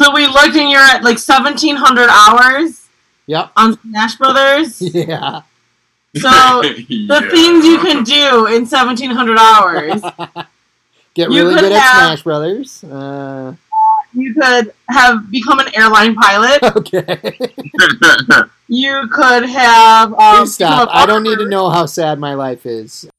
So we looked and you're at like 1,700 hours. Yep. On Smash Brothers. Yeah. So the things you can do in 1,700 hours. Get really good at Smash Brothers. You could have become an airline pilot. Okay. You could have. Please stop. I don't need to know how sad my life is.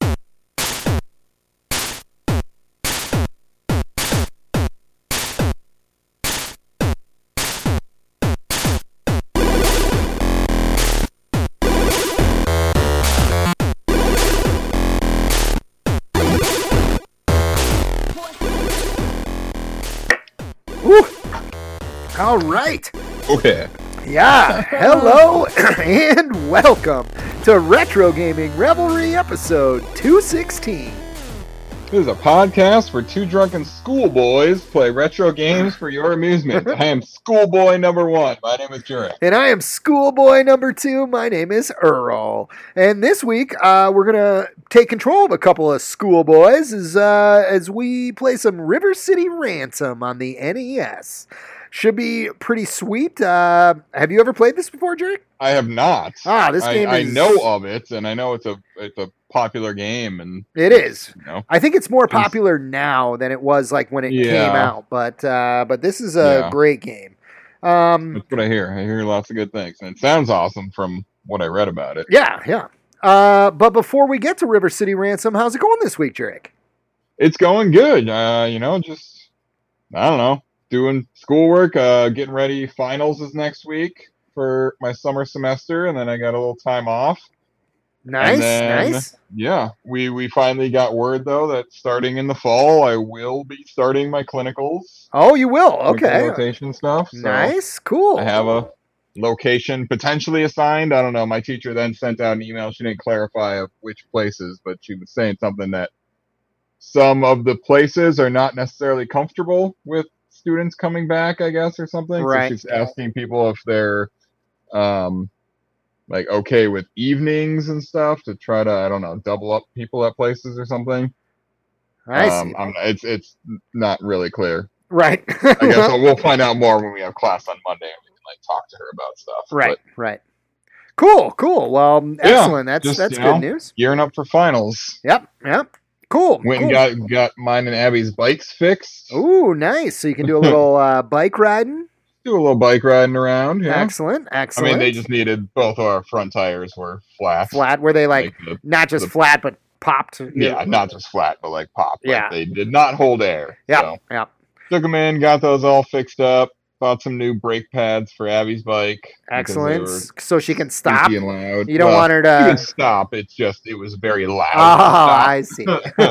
All right. Okay. Yeah. Hello and welcome to Retro Gaming Revelry episode 216. This is a podcast where two drunken schoolboys play retro games for your amusement. I am schoolboy number one. My name is Jurek. And I am schoolboy number two. My name is Earl. And this week, we're going to take control of a couple of schoolboys as we play some River City Ransom on the NES. Should be pretty sweet. Have you ever played this before, Jurek? I have not. This game I know of it, and I know it's a popular game, and it is. You know, I think it's more popular now than it was like when it came out. But this is a great game. That's what I hear. I hear lots of good things, and it sounds awesome from what I read about it. Yeah. But before we get to River City Ransom, how's it going this week, Jurek? It's going good. Just I don't know. Doing schoolwork, getting ready. Finals is next week for my summer semester, and then I got a little time off. Nice. Yeah, we finally got word, though, that starting in the fall, I will be starting my clinicals. Oh, you will? Okay. Rotation stuff. So nice, cool. I have a location potentially assigned. I don't know. My teacher then sent out an email. She didn't clarify of which places, but she was saying something that some of the places are not necessarily comfortable with students coming back, I guess, or something. Right. So she's asking people if they're okay with evenings and stuff to try to, I don't know, double up people at places or something. It's not really clear. Right. I guess we'll find out more when we have class on Monday and we can talk to her about stuff. Right. Cool. Well, excellent. That's good news. Gearing up for finals. Yep. Cool. Went and got mine and Abby's bikes fixed. Ooh, nice. So you can do a little bike riding. Do a little bike riding around. Yeah. Excellent. I mean, they just needed both of our front tires were flat. Flat? Were they not just flat, but popped? Yeah, not just flat, but like popped. Yeah. They did not hold air. Yeah. Took them in, got those all fixed up. Bought some new brake pads for Abby's bike. Excellent. So she can stop. And loud. You don't want her to. She can stop. It's just it was very loud. Oh, I see.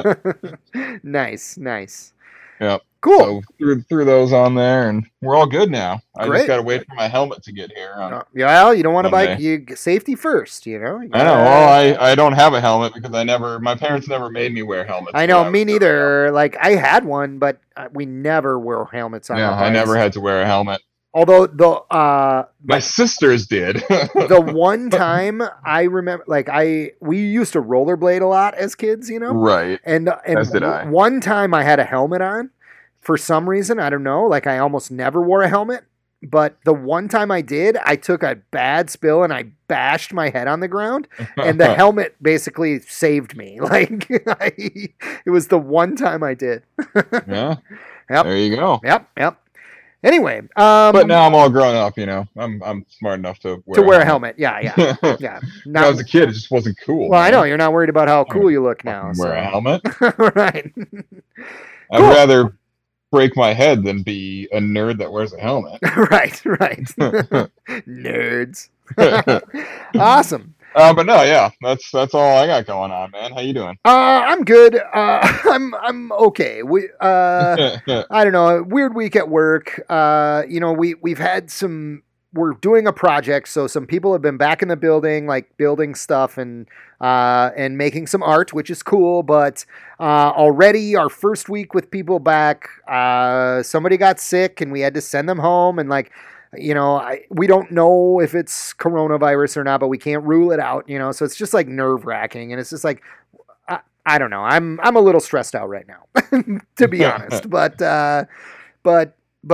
Nice. Yep. Cool. So threw those on there, and we're all good now. I Great. just got to wait for my helmet to get here. Well, you don't want to bike. Safety first, you know. I know. Well, I don't have a helmet because my parents never made me wear helmets. I know, me neither. Like I had one, but we never wore helmets on. Yeah, I never had to wear a helmet. Although my sisters did. The one time I remember, we used to rollerblade a lot as kids, you know. Right. And as did I. One time I had a helmet on. For some reason, I don't know, like I almost never wore a helmet, but the one time I did, I took a bad spill and I bashed my head on the ground, and the helmet basically saved me. It was the one time I did. Yeah. Yep. There you go. Yep. Anyway, but now I'm all grown up, you know. I'm smart enough to wear a helmet. Yeah. When I was a kid, it just wasn't cool. Well, man. I know you're not worried about how cool you look now. Wear a helmet. Right. I'd rather break my head than be a nerd that wears a helmet. Right. Nerds. Awesome. But no, yeah, that's all I got going on, man. How you doing? I'm good. I'm okay. I don't know. Weird week at work. We've had some. We're doing a project, so some people have been back in the building, like building stuff and making some art, which is cool. But already our first week with people back, somebody got sick and we had to send them home. And we don't know if it's coronavirus or not, but we can't rule it out. So it's just like nerve wracking, and it's just like I don't know. I'm a little stressed out right now, to be honest. But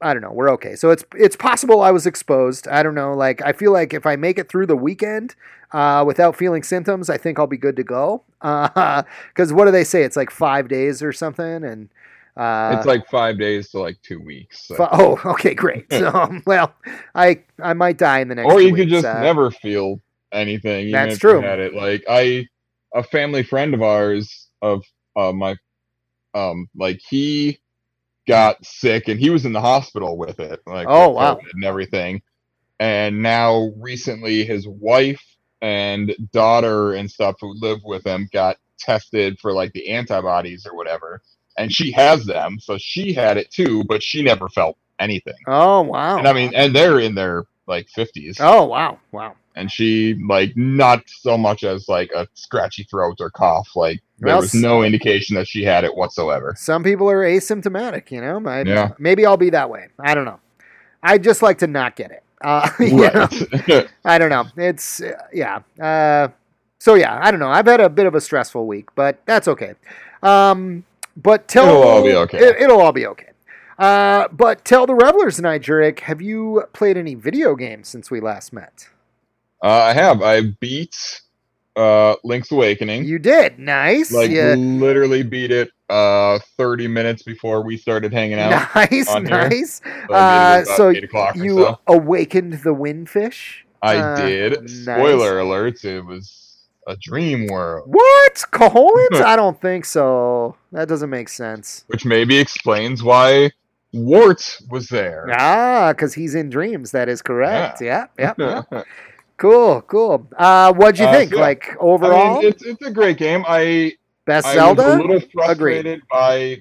I don't know. We're okay. So it's possible I was exposed. I don't know. Like, I feel like if I make it through the weekend without feeling symptoms, I think I'll be good to go. Because what do they say? It's like 5 days or something, and it's like 5 days to like 2 weeks. So. Oh, okay, great. So, well, I might die in the next. Or you 2 could weeks. just never feel anything. Even That's if true. You had it. Like a family friend of ours of my like he got sick and he was in the hospital with it, like Oh, with wow. COVID and everything. And now recently his wife and daughter and stuff who live with him got tested for like the antibodies or whatever. And she has them, so she had it too, but she never felt anything. Oh, wow. And I mean, and they're in their like 50s. Oh, wow. Wow. And she like not so much as like a scratchy throat or cough. Like there Well, was no indication that she had it whatsoever. Some people are asymptomatic, you know. Yeah. Maybe I'll be that way. I don't know. I'd just like to not get it. You know? I don't know. It's yeah. So yeah, I don't know. I've had a bit of a stressful week, but that's okay. But tell It'll all be okay. It'll all be okay. But tell the revelers tonight, Jurek, have you played any video games since we last met? I have. I beat Link's Awakening. You did. Nice. Like Yeah. literally beat it 30 minutes before we started hanging out. Nice, on here. nice. So I beat it So about 8 o'clock or you so. awakened the windfish. I did. Nice. Spoiler alert, it was a dream world. What? Caholins? I don't think so. That doesn't make sense. Which maybe explains why Wart was there. Because he's in dreams. That is correct. Yeah. Cool. What'd you think? Yeah. Like, overall? I mean, it's a great game. Best I Zelda? was a little frustrated by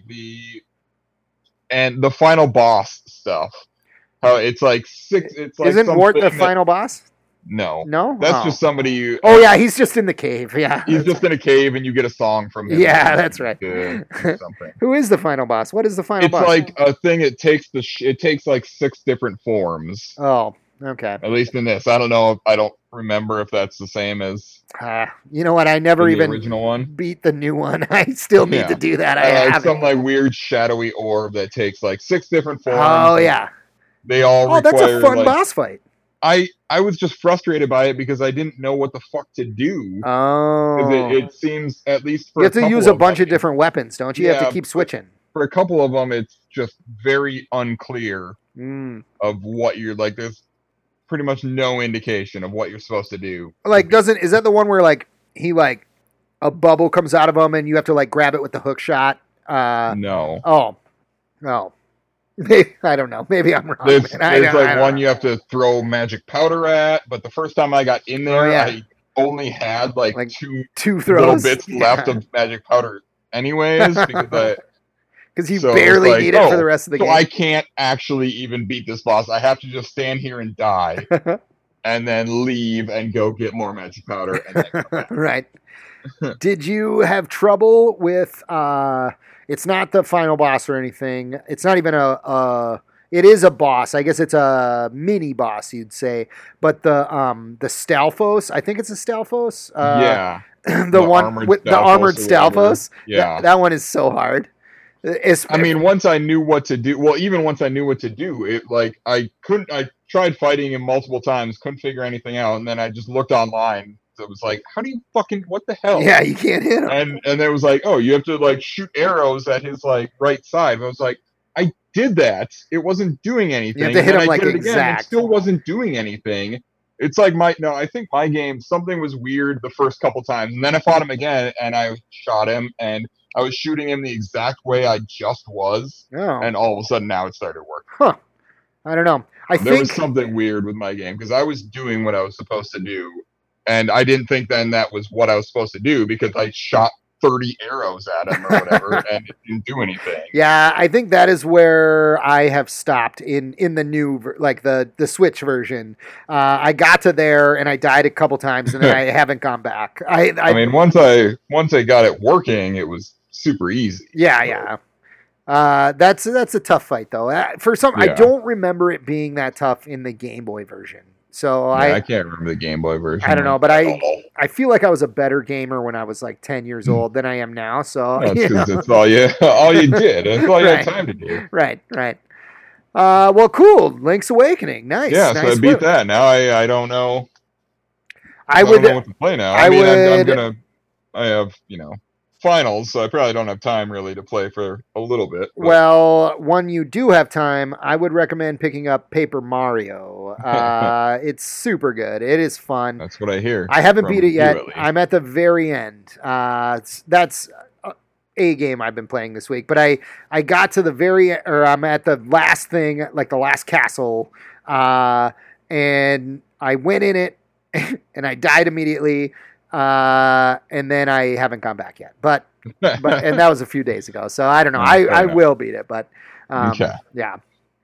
the final boss stuff. How it's like 6. It's like Isn't Wart the something final boss? No. No? That's just somebody you. Oh, yeah, he's just in the cave. Yeah. He's just in a cave, and you get a song from him. Yeah, that's right. To do something. Who is the final boss? What is the final boss? It's like a thing. It takes like 6 different forms. Oh, okay. At least in this, I don't know. I don't remember if that's the same as you know what? I never the even original one. beat the new one. I still need to do that. It's some like weird shadowy orb that takes like 6 different forms. Oh yeah. They all. Oh, that's a fun like, boss fight. I was just frustrated by it because I didn't know what the fuck to do. Oh. It seems, at least for you have to use a bunch of different weapons, don't you? You have to keep switching. For a couple of them, it's just very unclear of what you're like. There's pretty much no indication of what you're supposed to do. Like, is that the one where like a bubble comes out of him and you have to like grab it with the hook shot? No. Oh. Maybe, I don't know. Maybe I'm wrong. There's one you have to throw magic powder at, but the first time I got in there, I only had like two throws, little bits left of magic powder anyways, because you barely need it for the rest of the game. So I can't actually even beat this boss. I have to just stand here and die and then leave and go get more magic powder. And then come back. Right. Did you have trouble with it's not the final boss or anything. It's not even it is a boss. I guess it's a mini boss, you'd say. But the Stalfos, I think it's a Stalfos. The one with the armored Stalfos. Yeah. That one is so hard. I mean, once I knew what to do, it like I tried fighting him multiple times, couldn't figure anything out, and then I just looked online. So it was like, how do you what the hell? Yeah, you can't hit him. And it was like, oh, you have to like shoot arrows at his like right side. And I was like, I did that. It wasn't doing anything. You have to hit him like exact. Again, it still wasn't doing anything. It's like I think my game, something was weird the first couple times. And then I fought him again and I shot him and I was shooting him the exact way I just was. Oh. And all of a sudden now it started working. Huh. I don't know. There was something weird with my game because I was doing what I was supposed to do. And I didn't think then that was what I was supposed to do because I shot 30 arrows at him or whatever and it didn't do anything. Yeah, I think that is where I have stopped in the new, like the Switch version. I got to there and I died a couple times and then I haven't gone back. I mean, once I got it working, it was super easy. Yeah. That's a tough fight though. I don't remember it being that tough in the Game Boy version. So I can't remember the Game Boy version. I don't know, but I feel like I was a better gamer when I was like 10 years old than I am now. So that's all you did. That's all you had time to do. Right. Well, cool. Link's Awakening. Nice. Yeah, nice so I beat that. Now I don't know. I don't know what to play now. I have, finals, so I probably don't have time really to play for a little bit. But. Well, when you do have time, I would recommend picking up Paper Mario. It's super good. It is fun. That's what I hear. I haven't beat it yet. I'm at the very end. That's a game I've been playing this week, but I got to I'm at the last thing, like the last castle, and I went in it, and I died immediately. And then I haven't gone back yet, but and that was a few days ago. So I don't know. I will beat it, but okay. Yeah.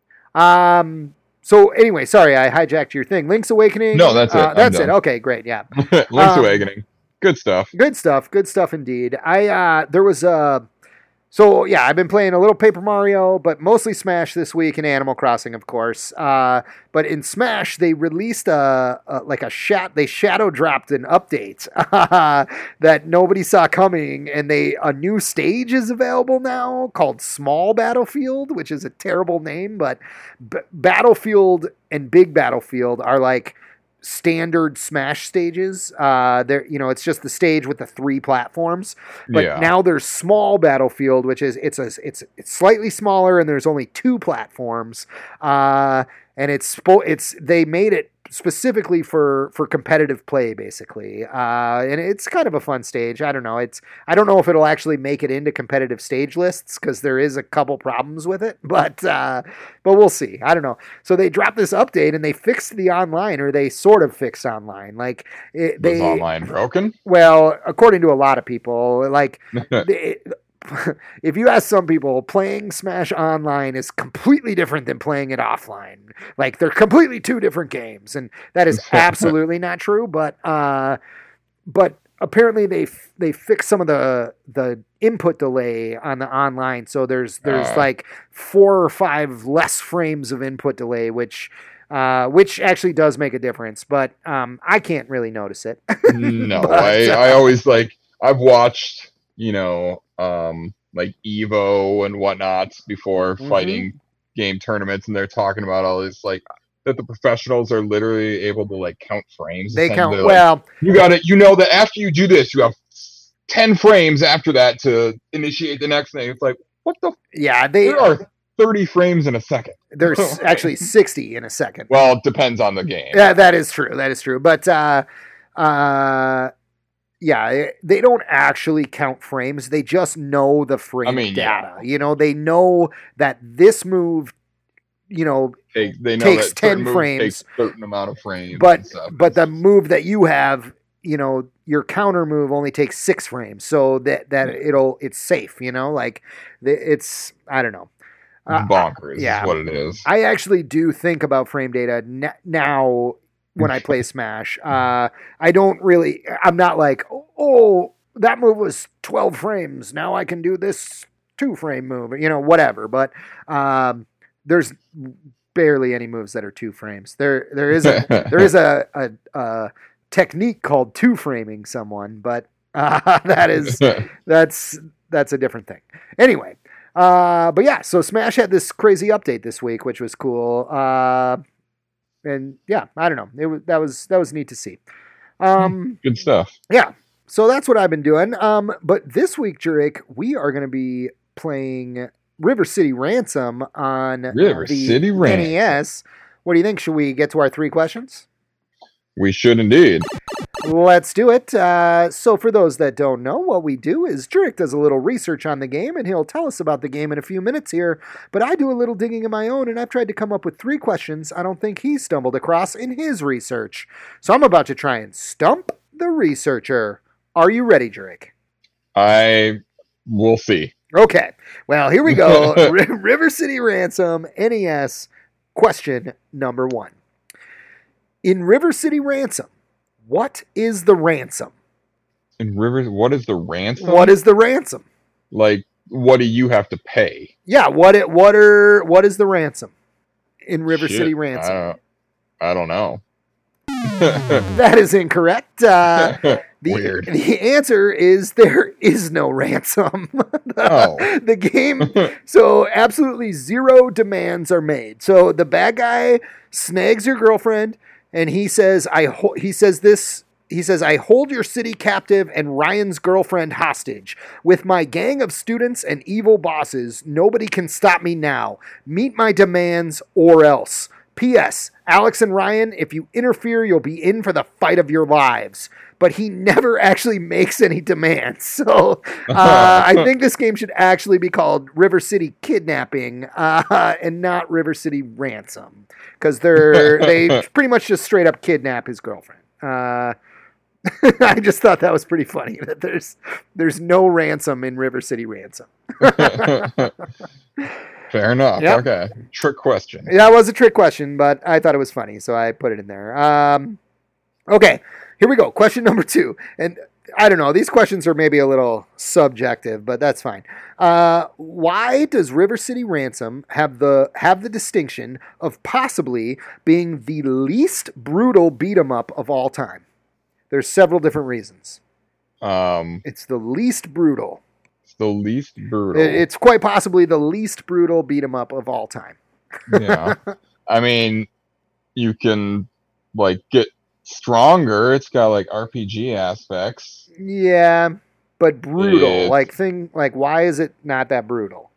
So anyway, sorry, I hijacked your thing. Link's Awakening. No, that's it. That's it. Okay, great. Yeah. Link's Awakening. Good stuff. Good stuff. Good stuff indeed. There was So yeah, I've been playing a little Paper Mario, but mostly Smash this week, and Animal Crossing, of course. But in Smash, they released they shadow dropped an update that nobody saw coming, and a new stage is available now called Small Battlefield, which is a terrible name, but Battlefield and Big Battlefield are like standard Smash stages. It's just the stage with the 3 platforms. But now there's Small Battlefield, which is it's slightly smaller, and there's only 2 platforms. And they made it specifically for competitive play, basically. And it's kind of a fun stage. I don't know. I don't know if it'll actually make it into competitive stage lists, because there is a couple problems with it. But we'll see. I don't know. So they dropped this update, and they fixed the online, or they sort of fixed online. Like was online broken? Well, according to a lot of people, like. If you ask some people, playing Smash online is completely different than playing it offline. Like, they're completely 2 different games, and that is absolutely not true. But apparently they fixed some of the input delay on the online, so there's like 4 or 5 less frames of input delay, which actually does make a difference. But I can't really notice it. No, I always I've watched like Evo and whatnot before fighting game tournaments, and they're talking about all this that the professionals are literally able to count frames. They count you got it. That after you do this, you have 10 frames after that to initiate the next thing. It's like, what the? Yeah, there are 30 frames in a second. There's actually 60 in a second. Well, it depends on the game. Yeah, that is true. But yeah, they don't actually count frames. They just know the frame data. Yeah. They know that this move, they know takes that 10 frames. Takes a certain amount of frames. But the move that you have, your counter move only takes 6 frames, so that it's safe. It's I don't know. Bonkers is what it is. I actually do think about frame data now. When I play Smash, I'm not like, oh, that move was 12 frames. Now I can do this 2-frame move, whatever. But there's barely any moves that are 2 frames. There is a technique called 2-framing someone, but that's a different thing. Anyway, but yeah, so Smash had this crazy update this week, which was cool. And yeah, I don't know. That was neat to see. Good stuff. Yeah. So that's what I've been doing. But this week, Jurek, we are going to be playing River City Ransom on the NES. What do you think? Should we get to our 3 questions? We should indeed. Let's do it. So for those that don't know, what we do is Jurek does a little research on the game, and he'll tell us about the game in a few minutes here. But I do a little digging of my own, and I've tried to come up with 3 questions I don't think he stumbled across in his research. So I'm about to try and stump the researcher. Are you ready, Jurek? We'll see. Okay. Well, here we go. River City Ransom, NES, question number 1. In River City Ransom, what is the ransom? What is the ransom? What is the ransom? Like, what do you have to pay? Yeah, what is the ransom in River City Ransom? I don't know. That is incorrect. Weird. The answer is there is no ransom. The game, so absolutely zero demands are made. So the bad guy snags your girlfriend, and he says, I hold your city captive and Ryan's girlfriend hostage. With my gang of students and evil bosses, nobody can stop me now. Meet my demands or else. P.S. Alex and Ryan, if you interfere, you'll be in for the fight of your lives. But he never actually makes any demands. So I think this game should actually be called River City Kidnapping and not River City Ransom. Because they pretty much just straight up kidnap his girlfriend. I just thought that was pretty funny that there's no ransom in River City Ransom. Fair enough. Yep. Okay. Trick question. That was a trick question, but I thought it was funny, so I put it in there. Okay, here we go. Question number 2. And I don't know, these questions are maybe a little subjective, but that's fine. Why does River City Ransom have the distinction of possibly being the least brutal beat 'em up of all time? There's several different reasons. It's the least brutal. The least brutal. It's quite possibly the least brutal beat 'em up of all time. Yeah. I mean, you can get stronger. It's got RPG aspects. Yeah, but brutal. Why is it not that brutal?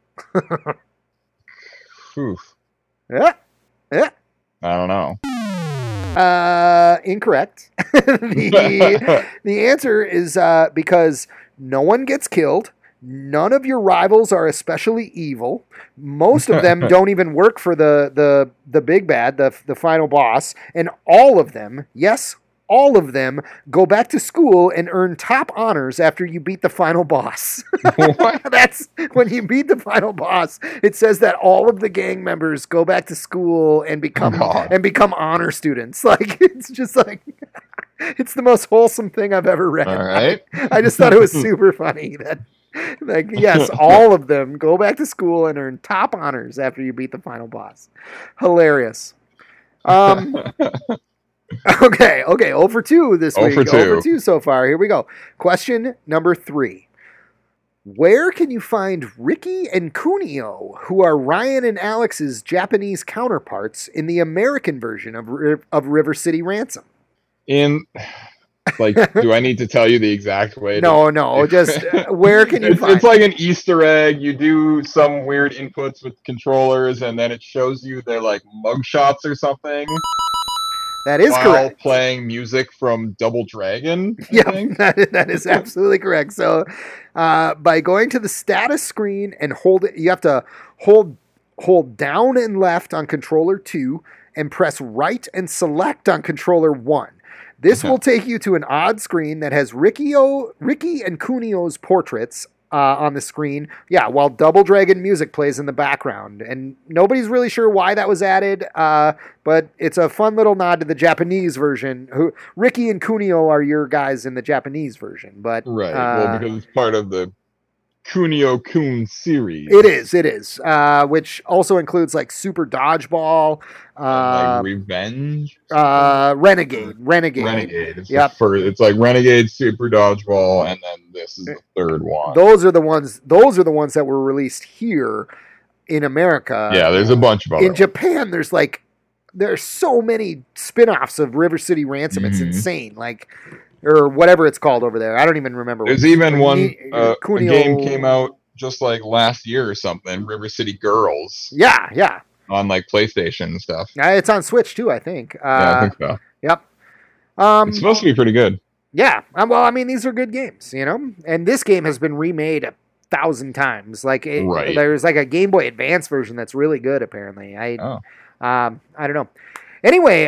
Oof. Yeah. I don't know. Incorrect. The answer is because no one gets killed. None of your rivals are especially evil. Most of them don't even work for the big bad, the final boss. And all of them, yes, all of them go back to school and earn top honors after you beat the final boss. That's when you beat the final boss. It says that all of the gang members go back to school and become honor students. It's just it's the most wholesome thing I've ever read. All right. I just thought it was super funny that yes, all of them go back to school and earn top honors after you beat the final boss. Hilarious. Okay, 0 for 2 this week. 0 for 2 so far. Here we go. Question number 3. Where can you find Ricky and Kunio, who are Ryan and Alex's Japanese counterparts in the American version of River City Ransom? Do I need to tell you the exact way? No, just where can you find It's like an Easter egg. You do some weird inputs with controllers, and then it shows you their mugshots or something. That is while correct. Playing music from Double Dragon. Yeah, that is absolutely correct. So, by going to the status screen and you have to hold down and left on controller 2 and press right and select on controller 1. This will take you to an odd screen that has Ricky and Kunio's portraits on the screen. Yeah, while Double Dragon music plays in the background. And nobody's really sure why that was added, but it's a fun little nod to the Japanese version. Ricky and Kunio are your guys in the Japanese version. But right, well, because it's part of the Kunio-kun series. It is. Which also includes Super Dodgeball, Revenge, Renegade. It's it's like Renegade, Super Dodgeball, and then this is the third one. Those are the ones that were released here in America. Yeah, there's a bunch of them. In Japan, there's so many spin-offs of River City Ransom. It's insane. Or whatever it's called over there. I don't even remember. There's even one a game came out just last year or something, River City Girls. Yeah. On PlayStation and stuff. It's on Switch too, I think. Yeah, I think so. Yep. It's supposed to be pretty good. Yeah. Well, I mean, these are good games, And this game has been remade 1,000 times. Right. There's a Game Boy Advance version that's really good, apparently. I don't know. Anyway,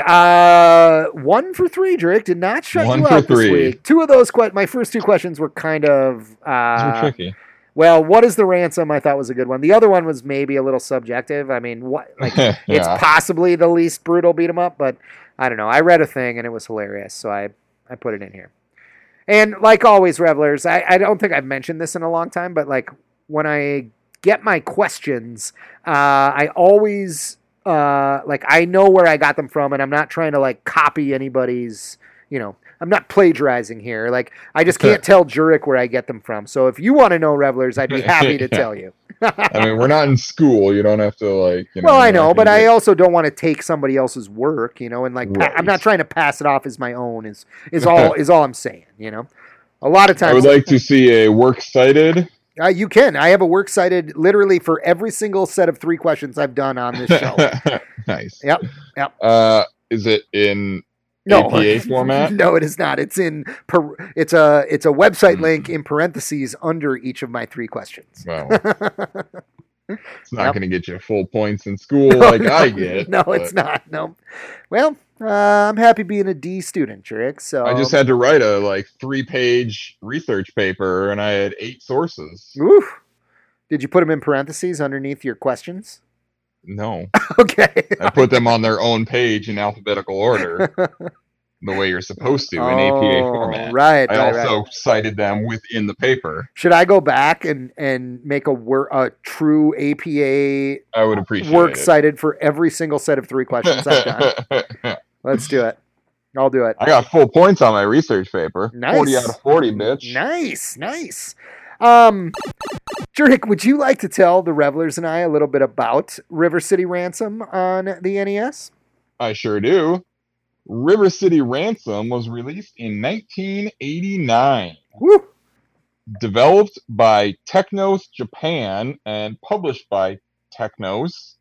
1 for 3, Drake. Did not shut you out this week. 2 of those, my first 2 questions were kind of tricky. Well, what is the ransom? I thought was a good one. The other one was maybe a little subjective. I mean, it's possibly the least brutal beat 'em up, but I don't know. I read a thing and it was hilarious, so I put it in here. And like always, Revelers, I don't think I've mentioned this in a long time, but when I get my questions, I always I know where I got them from, and I'm not trying to copy anybody's I'm not plagiarizing here. Like, I just can't tell Jurek where I get them from. So if you want to know, Revelers, I'd be happy to tell you. I mean, we're not in school. You don't have to like. Well, I know, but I also don't want to take somebody else's work, and like Right. I'm not trying to pass it off as my own. Is all I'm saying. A lot of times I would like to see a works cited. You can. I have a works cited literally for every single set of 3 questions I've done on this show. Nice. Yep. Is it in No. APA format? No, it is not. It's it's a website link in parentheses under each of my 3 questions. Well, it's not going to get you full points in school like I get. No, it's not. No. Well, I'm happy being a D student, Jurek. So I just had to write a 3-page research paper, and I had 8 sources. Oof. Did you put them in parentheses underneath your questions? No, Okay. I put them on their own page in alphabetical order, the way you're supposed to in APA format. Right. I right, also right. cited them within the paper. Should I go back and make a true APA I would appreciate work it. cited for every single set of 3 questions I've done? Let's do it. I'll do it. I got full points on my research paper. Nice. 40 out of 40, bitch. Nice. Jurek, would you like to tell the Revelers and I a little bit about River City Ransom on the NES? I sure do. River City Ransom was released in 1989. Woo! Developed by Technos Japan and published by Technos.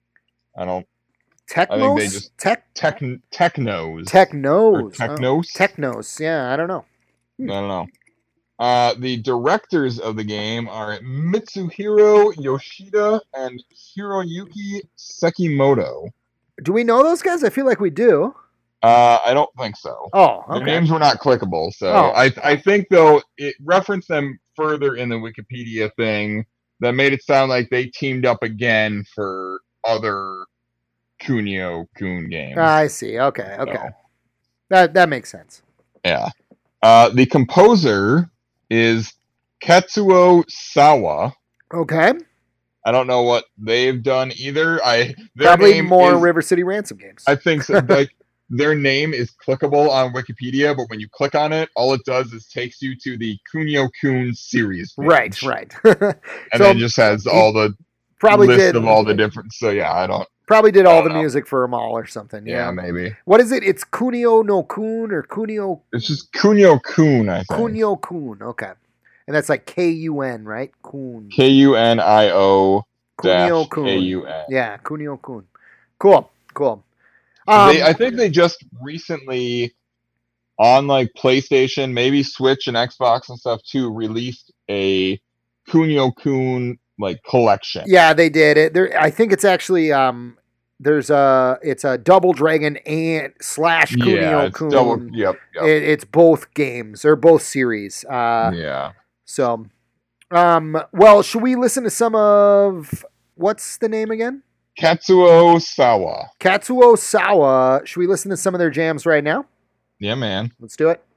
Technos? they just- Technos. Technos. Or Technos? Technos. Yeah, I don't know. I don't know. The directors of the game are Mitsuhiro Yoshida and Hiroyuki Sekimoto. Do we know those guys? I feel like we do. I don't think so. Oh, Their okay. names were not clickable, so Oh. I think though it referenced them further in the Wikipedia thing that made it sound like they teamed up again for other Kunio-kun games. I see. Okay. So, That makes sense. yeah. The composer is Katsuo Sawa. Okay. I don't know what they've done either. Their Probably name more is- River City Ransom games. I think so. Like their name is clickable on Wikipedia, but when you click on it, all it does is takes you to the Kunio-kun series page. Right. And So, then just has all the probably list did of all the different. So yeah, I don't. probably did all I the don't know. music for them all or something. Yeah, Yeah. maybe What is it? It's Kunio no Kun or Kunio it's just Kunio-kun. I think Kunio Kun. Okay. And that's like Kun, right? Kun. Kunio Kunio Kun. Kun. Yeah, Kunio Kun. Cool. I think they just recently on PlayStation, maybe Switch and Xbox and stuff too, released a Kunio-kun collection. Yeah, they did it. I think it's actually it's a Double Dragon and / Kunio Yeah, it's Kun. double. Yep. It's both games. They're both series. Yeah. So, well, should we listen to some of what's the name again? Katsuo Sawa. Katsuo Sawa. Should we listen to some of their jams right now? Yeah, man. Let's do it.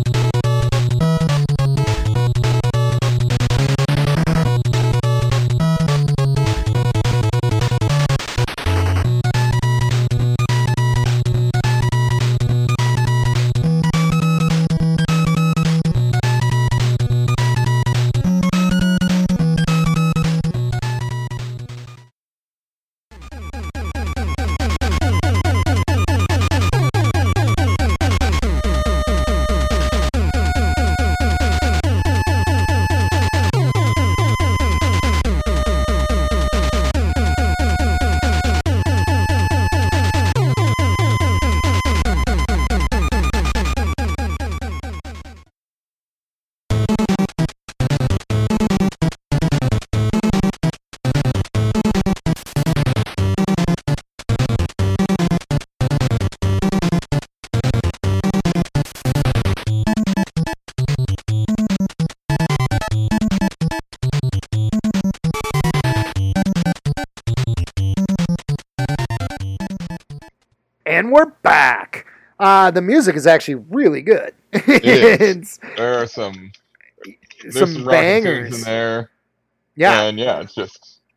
And we're back. The music is actually really good. It is. It's There are some some rocket tunes bangers. in there. Yeah. And yeah, it's just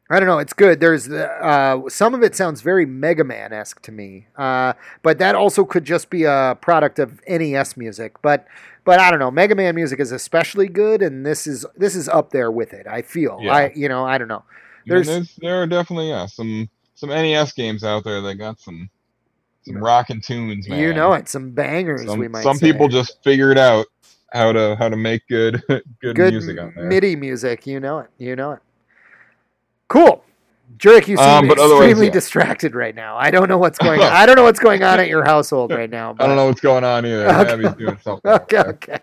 I don't know. It's good. There's some of it sounds very Mega Man-esque to me, but that also could just be a product of NES music. But I don't know. Mega Man music is especially good, and this is up there with it. I feel. Yeah. I don't know. There are definitely some NES games out there that got some rockin' tunes, man. You know it. Some bangers. We might. Some say. people just figured out how to make good music on there. MIDI music. You know it. Cool. Jurek, you seem extremely distracted right now. I don't know what's going on. I don't know what's going on at your household right now. But... I don't know what's going on either. Okay. Abby's doing something. Okay.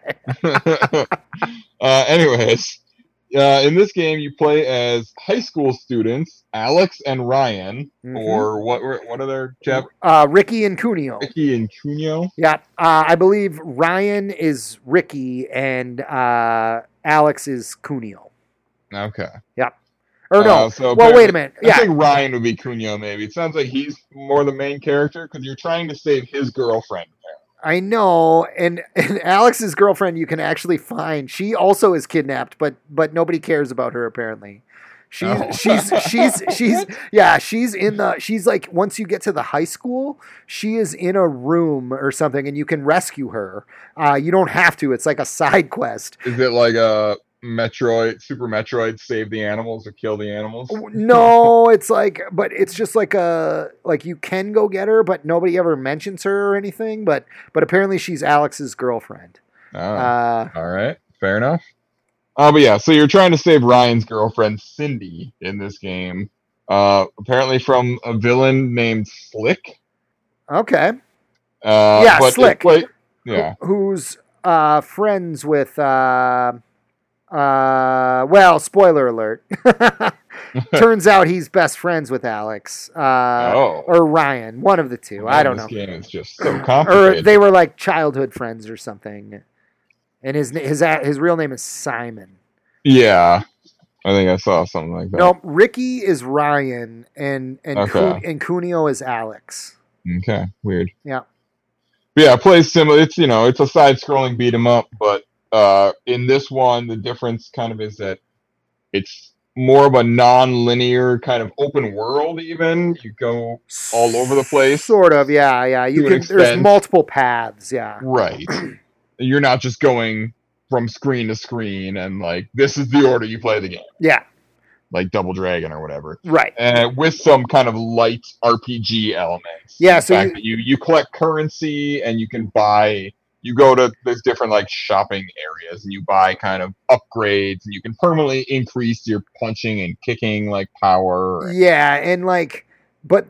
Anyways, in this game, you play as high school students, Alex and Ryan, or what are their Ricky and Cuneo. Ricky and Cuneo? Yeah. I believe Ryan is Ricky and Alex is Cuneo. Okay. Yep. Or no. So wait a minute. Yeah. I think Ryan would be Cuneo, maybe. It sounds like he's more the main character because you're trying to save his girlfriend. I know, and Alex's girlfriend you can actually find. She also is kidnapped, but nobody cares about her apparently. She's like once you get to the high school, she is in a room or something, and you can rescue her. You don't have to. It's like a side quest. Is it like a Super Metroid, save the animals or kill the animals? No, it's like, but it's just like you can go get her, but nobody ever mentions her or anything. But apparently she's Alex's girlfriend. Oh, all right, fair enough. But yeah, so you're trying to save Ryan's girlfriend Cindy in this game. Apparently from a villain named Slick. Okay. Slick. Who's friends with. Well, spoiler alert. Turns out he's best friends with Alex. Or Ryan, one of the two. I don't know. This game is just so complicated. Or they were like childhood friends or something. And his real name is Simon. Yeah. I think I saw something like that. No, Ricky is Ryan and Cuneo is Alex. Okay, weird. Yeah. But yeah, it plays similar. It's it's a side-scrolling beat 'em up, but in this one, the difference kind of is that it's more of a non-linear kind of open world. Even you go all over the place. Sort of, yeah. There's multiple paths, yeah. Right. You're not just going from screen to screen and like this is the order you play the game. Yeah. Like Double Dragon or whatever. Right. And with some kind of light RPG elements. Yeah. So you collect currency and you can buy. You go to there's different like shopping areas and you buy kind of upgrades and you can permanently increase your punching and kicking like power. Yeah, and like, but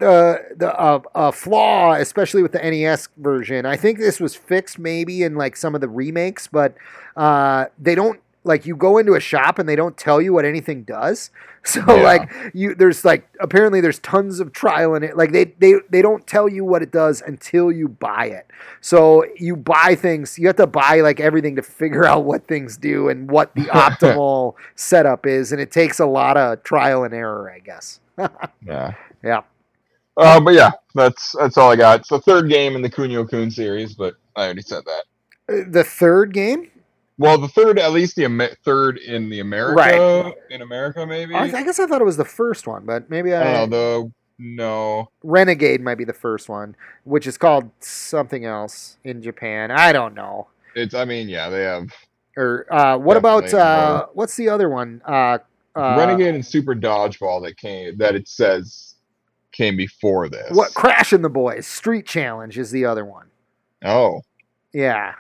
the flaw, especially with the NES version, I think this was fixed maybe in like some of the remakes, but they don't. Like you go into a shop and they don't tell you what anything does. So apparently there's tons of trial in it. Like they don't tell you what it does until you buy it. So you buy things, you have to buy like everything to figure out what things do and what the optimal setup is. And it takes a lot of trial and error, I guess. Yeah. Yeah. But yeah, that's all I got. It's the third game in the Kunio-kun series, but I already said that. The third game? Well, the third, at least the third in the America, right. In America, maybe. I guess I thought it was the first one, but maybe I. No. Renegade might be the first one, which is called something else in Japan. I don't know. They have. Or what about what's the other one? Renegade and Super Dodgeball that it says came before this. What Crash and the Boys Street Challenge is the other one. Oh. Yeah.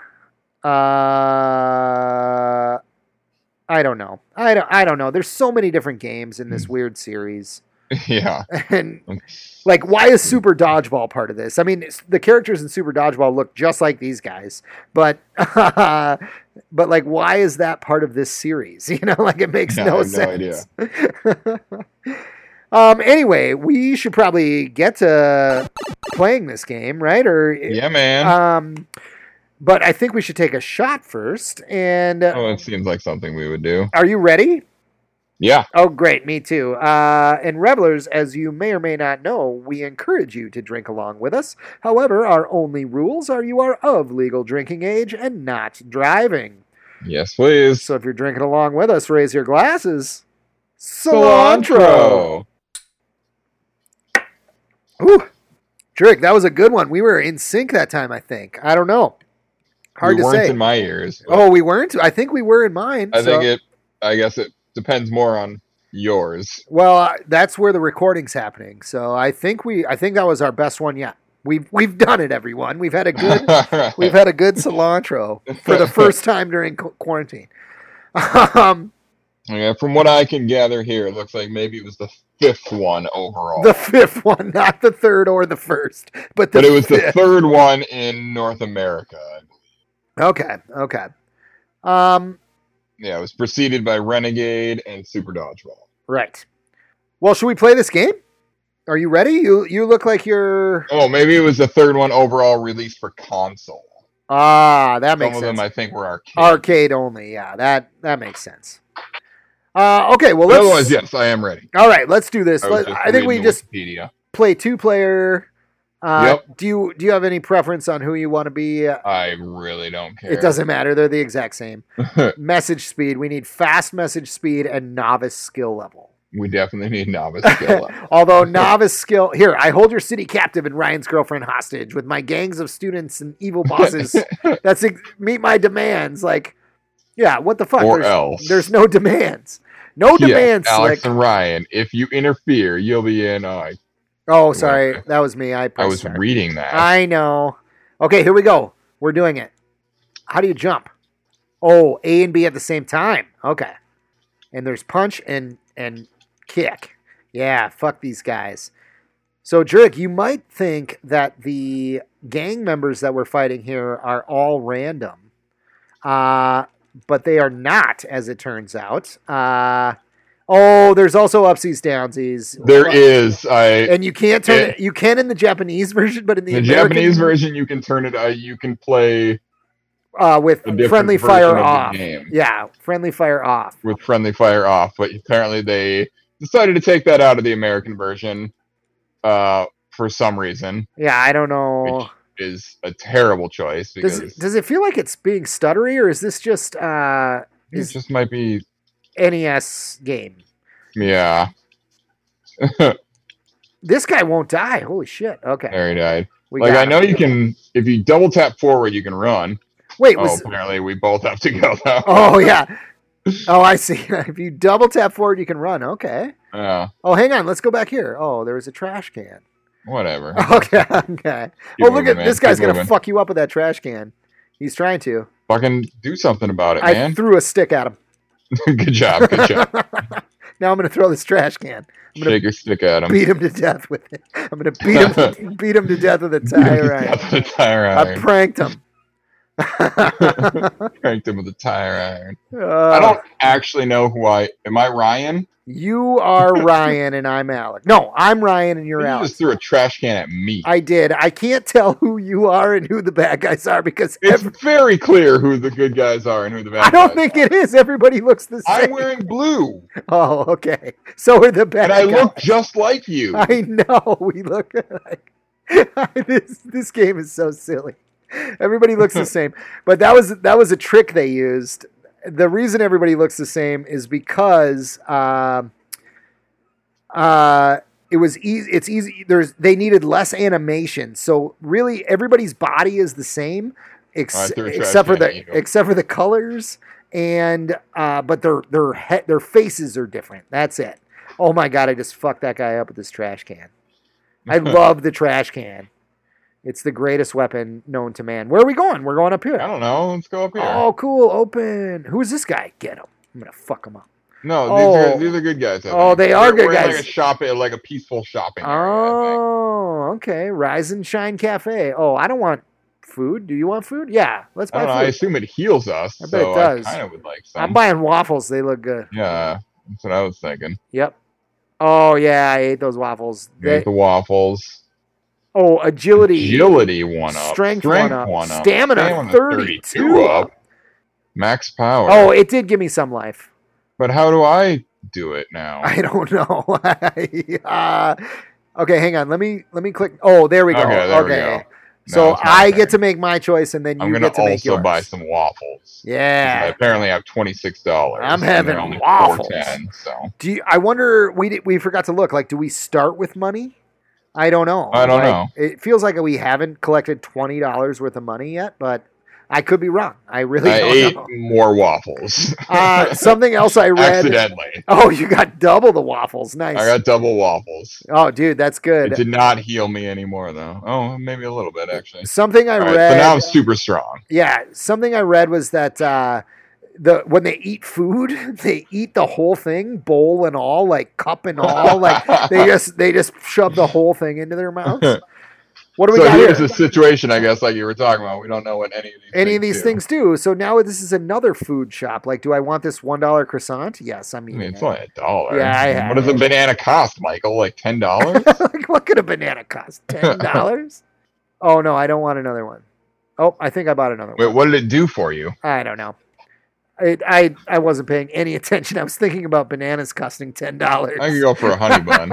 I don't know. I don't know. There's so many different games in this weird series. Yeah. And like, why is Super Dodgeball part of this? I mean, the characters in Super Dodgeball look just like these guys, but like, why is that part of this series? Like it makes no sense. No idea. Anyway, we should probably get to playing this game, right? Yeah, man. But I think we should take a shot first. And it seems like something we would do. Are you ready? Yeah. Oh, great. Me too. And revelers, as you may or may not know, we encourage you to drink along with us. However, our only rules are you are of legal drinking age and not driving. Yes, please. So if you're drinking along with us, raise your glasses. Cilantro. Ooh, Drake, that was a good one. We were in sync that time, I think. I don't know. Hard to say. We weren't in my ears. Oh, we weren't? I think we were in mine. I guess it depends more on yours. Well, that's where the recording's happening. So I think that was our best one yet. We've done it, everyone. We've had a good cilantro for the first time during quarantine. Yeah, from what I can gather here, it looks like maybe it was the 5th one overall. The 5th one, not the 3rd or the 1st, but it was the 3rd one in North America. Okay. Yeah, it was preceded by Renegade and Super Dodgeball. Right. Well, should we play this game? Are you ready? You look like you're... Oh, maybe it was the 3rd one overall released for console. Ah, that makes sense. Some of them, I think, were arcade. Arcade only, yeah. That makes sense. Okay, well, let's... Otherwise, yes, I am ready. All right, let's do this. I think we just Wikipedia. Play 2-player. Yep. Do you have any preference on who you want to be? I really don't care. It doesn't matter. They're the exact same. Message speed. We need fast message speed and novice skill level. We definitely need novice skill level. Although novice skill... Here, I hold your city captive and Ryan's girlfriend hostage with my gangs of students and evil bosses. Meet my demands. Like, yeah, what the fuck? There's no demands. No demands. Alex and Ryan, if you interfere, you'll be in... Oh, sorry. That was me. I was reading that. I know. Okay, here we go. We're doing it. How do you jump? Oh, A and B at the same time. Okay. And there's punch and kick. Yeah, fuck these guys. So, Drake, you might think that the gang members that we're fighting here are all random. But they are not, as it turns out. There's also upsies, downsies. There is. And you can't turn it. You can in the Japanese version, but in the Japanese version, you can turn it. You can play with friendly fire off. Yeah, friendly fire off. With friendly fire off, but apparently they decided to take that out of the American version for some reason. Yeah, I don't know. Which is a terrible choice. Because does it feel like it's being stuttery, or is this just? It just might be. NES game. Yeah. This guy won't die. Holy shit. Okay. There he died. I know you can, if you double tap forward, you can run. Wait, apparently we both have to go though. Oh, yeah. Oh, I see. If you double tap forward, you can run. Okay. Yeah. Oh, hang on. Let's go back here. Oh, there was a trash can. Whatever. Okay. Look at this guy's going to fuck you up with that trash can. He's trying to. Fucking do something about it, man. I threw a stick at him. Good job. Now I'm going to throw this trash can. Shake your stick at him. Beat him to death with it. I'm going to beat him to death with a tire iron. I pranked him. Pranked him with a tire iron. I don't actually know who am I Ryan? You are Ryan and I'm Alex. No, I'm Ryan and you're Alex. You just threw a trash can at me. I did. I can't tell who you are and who the bad guys are because it's very clear who the good guys are and who the bad guys are. I don't think it is. Everybody looks the same. I'm wearing blue. Oh, okay. So are the bad guys. And I look just like you. I know. We look like this game is so silly. Everybody looks the same. But that was a trick they used. The reason everybody looks the same is because it was easy. It's easy. They needed less animation, so really everybody's body is the same, except for the colors and but their faces are different. That's it. Oh my god! I just fucked that guy up with this trash can. I love the trash can. It's the greatest weapon known to man. Where are we going? We're going up here. I don't know. Let's go up here. Oh, cool. Open. Who's this guy? Get him. I'm going to fuck him up. No, these are good guys. They are good guys. Like a peaceful shopping area. Oh, okay. Rise and Shine Cafe. Oh, I don't want food. Do you want food? Yeah. Let's buy food. I assume it heals us. I bet it does. I kind of would like some. I'm buying waffles. They look good. Yeah. That's what I was thinking. Yep. Oh, yeah. I ate those waffles. The waffles. Oh, agility 1 up. Strength 1 up. Stamina 32 up. Max power. Oh, it did give me some life. But how do I do it now? I don't know. Okay, hang on. Let me click. Oh, there we go. Okay, there we go. So it's my I turn. get to make my choice, and then I'm you gonna get to make also yours. buy some waffles. I Yeah. apparently have $26. I'm and having they're only waffles. $4.10, so I wonder, we forgot to look. Like, do we start with money? I don't know. I don't know. It feels like we haven't collected $20 worth of money yet, but I could be wrong. I really I don't ate know. more waffles. Something else I read. Accidentally. Oh, you got double the waffles. Nice. I got double waffles. Oh, dude, that's It good. did not heal me anymore, though. Oh, maybe a little bit, actually. Something I All right, read. so now I'm super strong. Yeah, something I read was that when they eat food, they eat the whole thing, bowl and all, like cup and all, like they just shove the whole thing into their mouths. What do we So got here's here? the situation, I guess, like you were talking about. We don't know what any of these Things do. So now this is another food shop. Like, do I want this $1 croissant? Yes, I'm I eating mean, it's it. only $1. Yeah, I have What does a banana cost, Michael? Like $10? Like, what could a banana cost? $10? Oh no, I don't want another one. Oh, I think I bought another Wait, one. what did it do for you? I don't know. I wasn't paying any attention. I was thinking about bananas costing $10. I could go for a honey bun.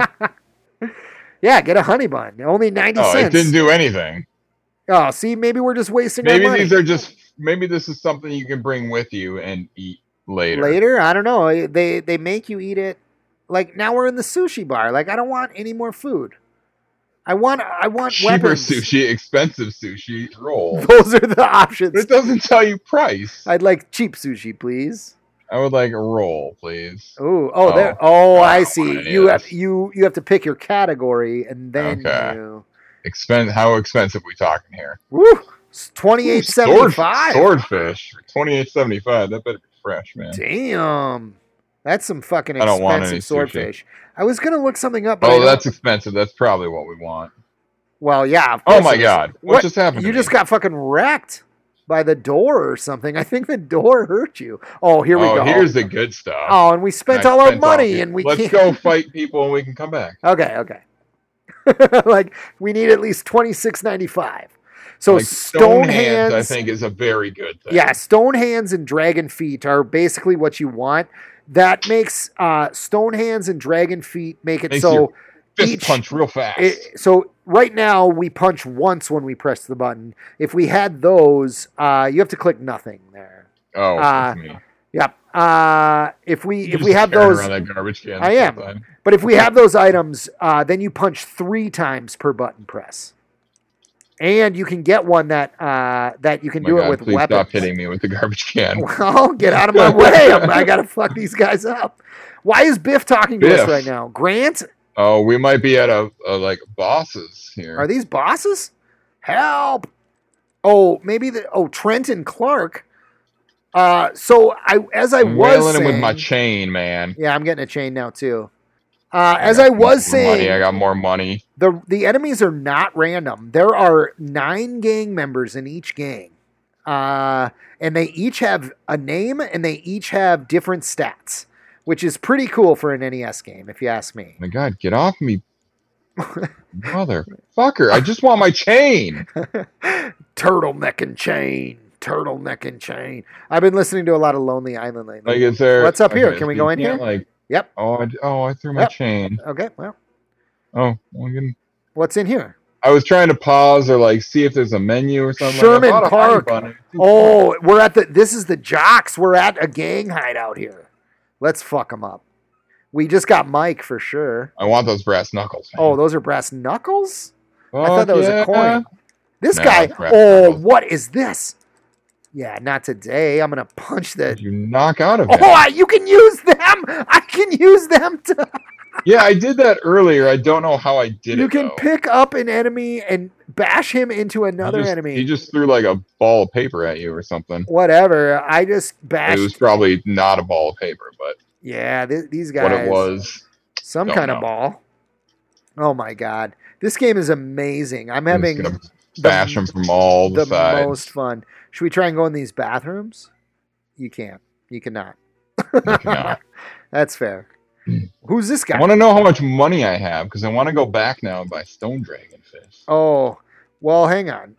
Yeah, get a honey bun. Only 90 Oh, cents. it didn't do anything. Oh, see, maybe we're just wasting our Maybe money. maybe this is something you can bring with you and eat later. Later? I don't know. They make you eat it. Like, now we're in the sushi bar. Like, I don't want any more food. I want Cheaper weapons. sushi, expensive sushi, roll. Those are the options. But it doesn't tell you price. I'd like cheap sushi, please. I would like a roll, please. There. Oh, I see. what it You is. you have to pick your category, and then Okay. you. How expensive we talking here? Woo! $28.75. Swordfish for $28.75. That better be fresh, man. Damn, that's some fucking I don't want any expensive swordfish. I was gonna look something up. But Oh, that's expensive. That's probably what we want. well, yeah. Of Oh course my it is. God! What just happened? You to just me? got fucking wrecked by the door or something. I think the door hurt you. Oh, here we go. Here's the good stuff. Oh, and we spent I all our spent money, all- and we Let's can't. go fight people, and we can come back. Okay. Like, we need at least $26.95. So Like, stone hands, I think, is a very good thing. yeah, stone hands and dragon feet are basically what you want. That makes stone hands and dragon feet make it Makes so your fist each punch real fast. so right now we punch once when we press the button. If we had those, you have to click nothing there. oh, that's me. Yep. If we You if we just have carrying those, around that garbage can. I am. sometime. but if we have those items, then you punch 3 times per button press, and you can get one that you can Oh my do God, it with please weapons. stop hitting me with the garbage can. Well, get out of my way! I gotta fuck these guys up. Why is Biff talking to us Biff. right now? Grant, Oh, we might be at a like bosses here. are these bosses? Help! Oh, maybe Trent and Clark. So I'm was wailing him with saying, my chain, man. yeah, I'm getting a chain now too. As I was saying, I got more money. the enemies are not random. There are 9 gang members in each gang, and they each have a name and they each have different stats, which is pretty cool for an NES game, if you ask me. My God, get off me, motherfucker! I just want my chain. Turtleneck and chain. I've been listening to a lot of Lonely Island lately. Like, is there? What's up here? okay, Can we so go you in here? can't, Like, Yep. Oh, I threw my Yep. chain. Okay. Well, Oh, well, again. what's in here? I was trying to pause or like see if there's a menu or something. Sherman like, I bought a honey Park. bun. Oh, this is the Jocks. We're at a gang hideout here. Let's fuck them up. We just got Mike for sure. I want those brass knuckles. Man. Oh, those are brass knuckles? I Fuck thought that was yeah. a coin. This No, guy. it's brass Oh, knuckles. what is this? Yeah, not today. I'm gonna punch the. You knock out of it. Oh, you can use them. I can use them to. Yeah, I did that earlier. I don't know how I did You it. can though. pick up an enemy and bash him into another enemy. He just threw like a ball of paper at you or something. Whatever. I just bashed. It was probably not a ball of paper, but Yeah, these guys. what it was. Some don't kind of know. ball. Oh my god, this game is amazing. I'm I'm having just gonna bash them from all the the sides. most fun. Should we try and go in these bathrooms? You can't. You cannot. cannot. That's fair. Who's this guy? I want to know how much money I have because I want to go back now and buy Stone Dragon Fish. Oh, well, hang on.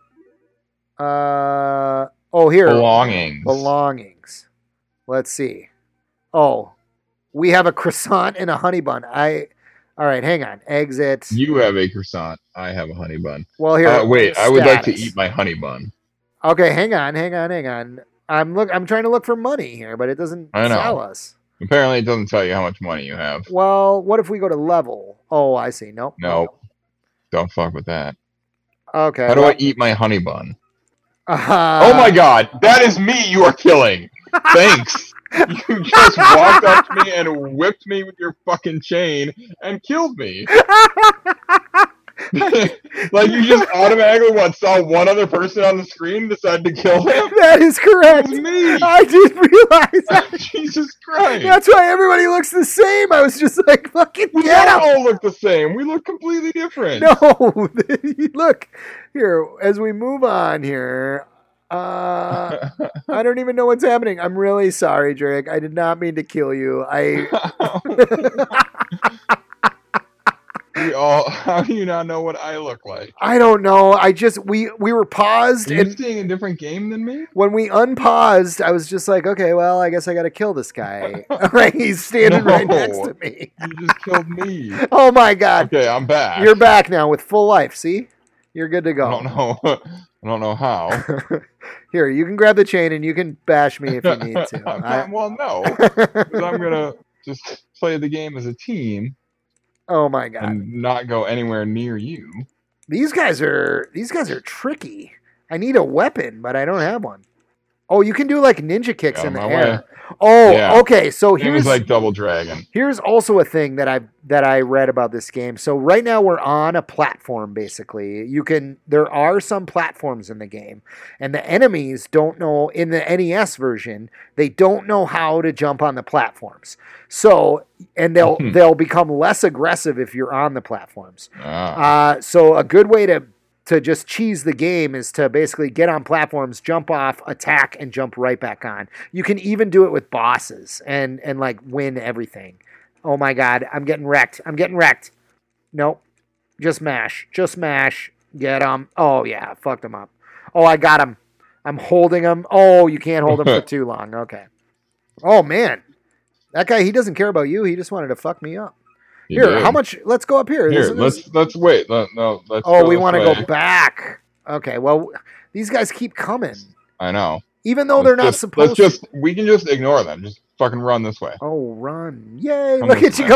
Here. Belongings. Let's see. Oh, we have a croissant and a honey bun. All right, hang on. Exit. You have a croissant. I have a honey bun. Well, here. Wait, I would like to status. eat my honey bun. Okay, hang on. I'm trying to look for money here, but it doesn't tell us. Apparently, it doesn't tell you how much money you have. Well, what if we go to level? Oh, I see. Nope. Don't fuck with that. Okay. How do I eat my honey bun? Oh my god, that is me you are killing. Thanks. You just walked up to me and whipped me with your fucking chain and killed me. Like you just automatically saw one other person on the screen and decided to kill him? That is correct. It was me. I did realize that. Jesus Christ. That's why everybody looks the same. I was just like, fucking we get don't him. all look the same. We look completely different. No. Look, here, as we move on here, I don't even know what's happening. I'm really sorry, Drake. I did not mean to kill you. How do you not know what I look like? I don't know. We were paused. Are you seeing a different game than me? When we unpaused, I was just like, okay, well, I guess I got to kill this guy. Right? He's standing right next to me. You just killed me. Oh my God. Okay, I'm back. You're back now with full life. See? You're good to go. I don't know how. Here, you can grab the chain and you can bash me if you need to. Well, no. Because I'm going to just play the game as a team. Oh my God. And not go anywhere near you. These guys are tricky. I need a weapon, but I don't have one. Oh, you can do like ninja kicks in the air. Oh, yeah. Okay. So here's like Double Dragon. Here's also a thing that I read about this game. So right now we're on a platform. Basically, there are some platforms in the game, and the enemies don't know in the NES version. They don't know how to jump on the platforms. So and they'll become less aggressive if you're on the platforms. So a good way to just cheese the game is to basically get on platforms, jump off, attack, and jump right back on. You can even do it with bosses and like win everything. Oh my God, I'm getting wrecked. Nope. Just mash. Get him. Oh yeah, fucked him up. Oh, I got him. I'm holding him. Oh, you can't hold him for too long. Okay. Oh man. That guy, he doesn't care about you. He just wanted to fuck me up. Here, how much? Let's go up here. Let's wait. No, let's we want to go back. Okay, well, these guys keep coming. I know. Even though they're not supposed to. We can just ignore them. Just fucking run this way. Oh, run. Yay. Look at you go.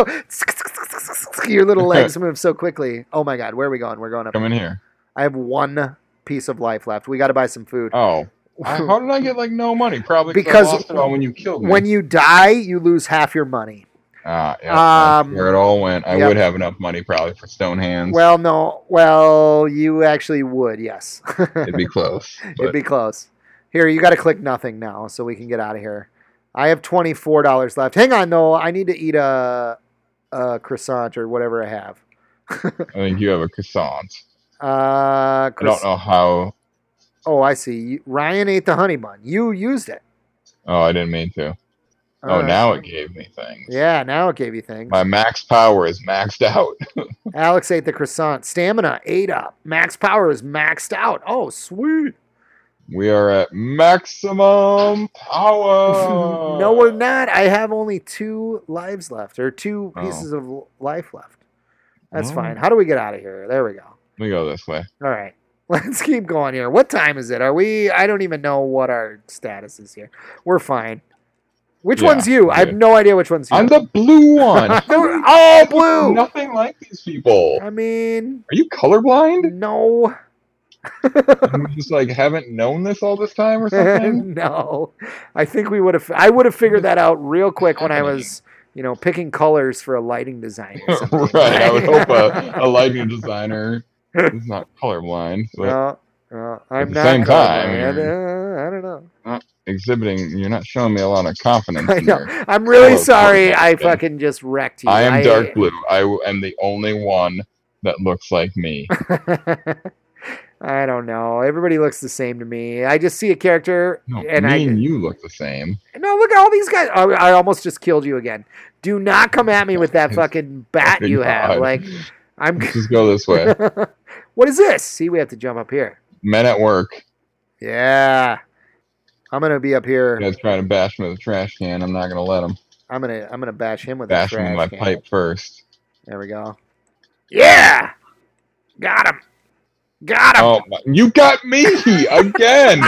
Your little legs move so quickly. Oh, my God. Where are we going? We're going up. Come in here. I have one piece of life left. We got to buy some food. Oh. How did I get, no money? Probably because I lost it all when you killed me. When you die, you lose half your money. Yeah, where it all went. I would have enough money probably for stone hands. Well, no. Well, you actually would, yes. It'd be close. It'd be close. Here, you got to click nothing now so we can get out of here. I have $24 left. Hang on, though. I need to eat a croissant or whatever I have. I think you have a croissant. I don't know how. Oh, I see. Ryan ate the honey bun. You used it. Oh, I didn't mean to. Now it gave me things. Yeah, now it gave you things. My max power is maxed out. Alex ate the croissant. Stamina 8 up. Max power is maxed out. Oh, sweet. We are at maximum power. No, we're not. I have only 2 lives left, or 2 pieces of life left. That's fine. How do we get out of here? There we go. We go this way. All right. Let's keep going here. What time is it? I don't even know what our status is here. We're fine. Which one's you? I have no idea which one's you. I'm the blue one. Oh, blue. Nothing like these people. I mean... Are you colorblind? No. You just haven't known this all this time or something? No. I think I would have figured that out real quick when I was, picking colors for a lighting design or something. Right. I would hope a lighting designer is not colorblind. No, I'm not. At the same time, I don't know. Not exhibiting. You're not showing me a lot of confidence. I know. I'm really sorry. I fucking just wrecked you. I am dark blue. I am the only one that looks like me. I don't know. Everybody looks the same to me. I just see a character, and you look the same. No, look at all these guys. I almost just killed you again. Do not come at me with that fucking bat you have. Let's just go this way. What is this? See, we have to jump up here. Men at work. Yeah. I'm gonna be up here. You guys trying to bash me with a trash can. I'm not gonna let him. I'm gonna bash him with a trash can. Bash him with my pipe first. There we go. Yeah! Got him. Got him. Oh, you got me again.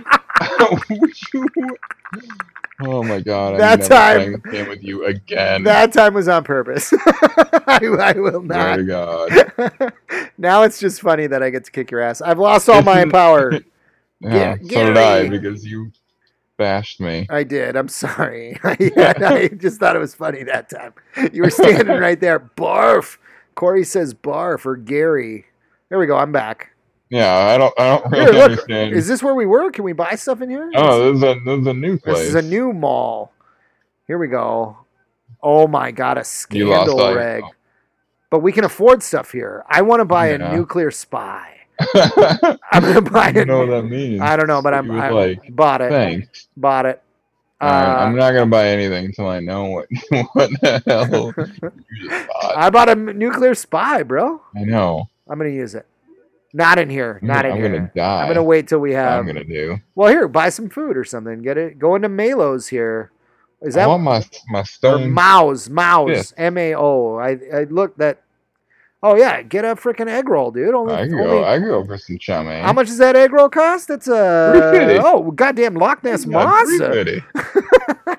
Oh my god! That I'm time- never playing a game with you again. That time was on purpose. I will Swear not. to God. Now it's just funny that I get to kick your ass. I've lost all my power. Yeah, so Gary. did I because you bashed me. I did. I'm sorry. I just thought it was funny that time. You were standing right there. Barf. Corey says barf or Gary. There we go. I'm back. Yeah, I don't Here, really look. understand. Is this where we were? Can we buy stuff in here? Oh, this is a new place. This is a new mall. Here we go. Oh my god, a You lost scandal all your- reg. But we can afford stuff here. I want to buy a Yeah. nuclear spy. I'm gonna buy I don't it. know what that means. I don't know, but You I would like, bought it. thanks. Bought it. Alright, I'm not gonna buy anything until I know what the hell you just bought. I bought a nuclear spy, bro. I know. I'm gonna use it. Not in here. Not in I'm here. gonna die. I'm gonna wait till we That's have. what I'm gonna do. Well, here, buy some food or something. Get it. Go into Malo's here. Is I that want my or stone. Mao's? Yeah. MAO. I looked that. Oh yeah, get a freaking egg roll, dude. Only, I only could go for some chow mein. how much does that egg roll cost? That's a $3.50. oh goddamn Loch Ness monster. $3.50.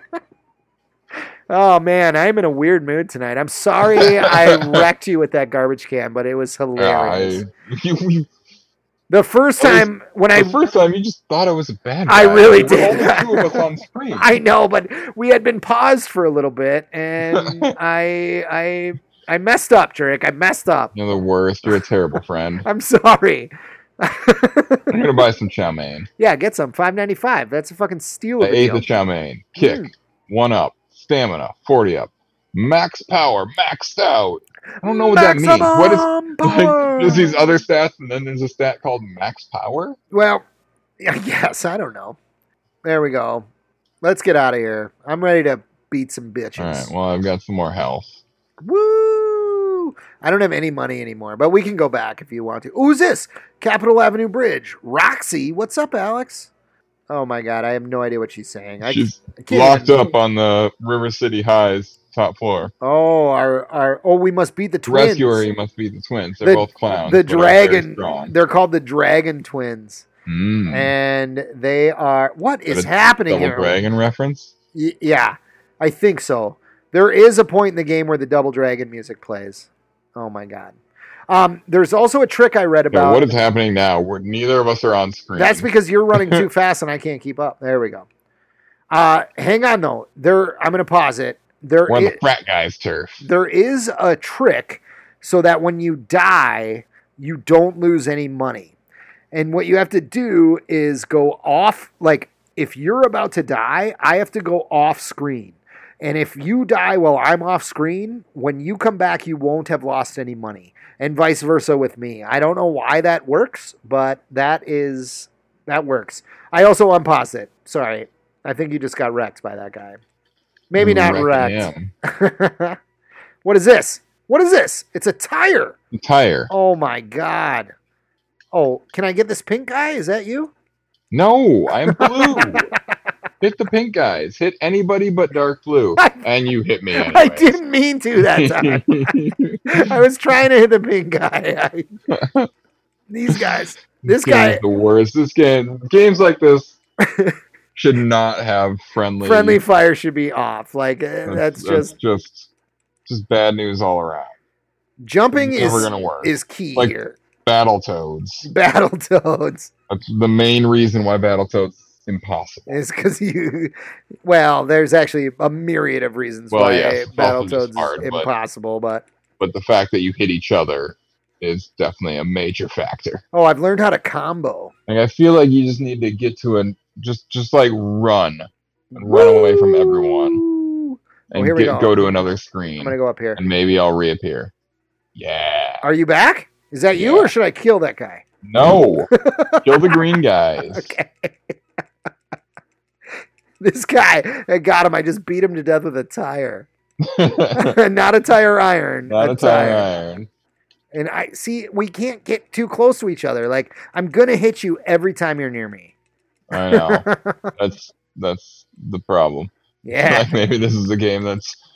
Oh man, I'm in a weird mood tonight. I'm sorry I wrecked you with that garbage can, but it was hilarious. The first time when the first time you just thought I was a bad guy. I really There were did. only two of us on screen. I know, but we had been paused for a little bit, and I messed up, Jurek. I messed up. You're the worst. You're a terrible friend. I'm sorry. I'm gonna buy some chow mein. Yeah, get some. $5.95. That's a fucking steal I of a ate deal. the chow mein. Kick. Mm. 1 up. Stamina. 40 up. Max power. Maxed out. I don't know what that means. What is Maximum power. like, there's these other stats, and then there's a stat called max power? Well, I guess. I don't know. There we go. Let's get out of here. I'm ready to beat some bitches. Alright, well, I've got some more health. Woo! I don't have any money anymore, but we can go back if you want to. Who's this? Capitol Avenue Bridge. Roxy. What's up, Alex? Oh my god, I have no idea what she's saying. She's I can't locked even- up on the River City High's top floor. Oh, we must beat the twins. Rescuer, you must be the twins. They're The- both clowns. The but are very dragon. strong. They're called the Dragon Twins, Mm. and they are. What is a happening Double here? dragon reference? Yeah, I think so. There is a point in the game where the Double Dragon music plays. Oh my god. There's also a trick I read Yeah, about. what is happening now? Where neither of us are on screen. That's because you're running too fast and I can't keep up. There we go. Hang on though. I'm going to pause it. We're on the frat guy's turf. There is a trick so that when you die, you don't lose any money. And what you have to do is go off. Like if you're about to die, I have to go off screen. And if you die while I'm off screen, when you come back, you won't have lost any money. And vice versa with me. I don't know why that works, but that works. I also unpaused it. Sorry. I think you just got wrecked by that guy. Maybe not wrecked. Yeah. What is this? What is this? It's a tire. Tire. Oh my god. Oh, can I get this pink guy? Is that you? No, I'm blue. Hit the pink guys. Hit anybody but dark blue. And you hit me anyway. I didn't mean to that time. I was trying to hit the pink guy. These guys. This guy. is the worst. This games like this should not have friendly Fire should be off. Like that's just bad news all around. Jumping It's never gonna work. is key Like- here. Battletoads. Battletoads That's the main reason why Battletoads is impossible. is because there's actually a myriad of reasons Well, why yes, Battletoads is hard, is but- impossible, but But the fact that you hit each other is definitely a major factor. oh, I've learned how to combo. Like I feel like you just need to get to just like run away from everyone Woo! and here we go. go to another screen I'm gonna go up here. and maybe I'll reappear. Yeah. Are you back? Is that you, Yeah. or should I kill that guy? No. Kill the green guys. Okay. This guy, I got him. I just beat him to death with a tire. Not a tire iron. Not a tire iron. And I see we can't get too close to each other. Like I'm gonna hit you every time you're near me. I know. That's the problem. Yeah. Like maybe this is a game that's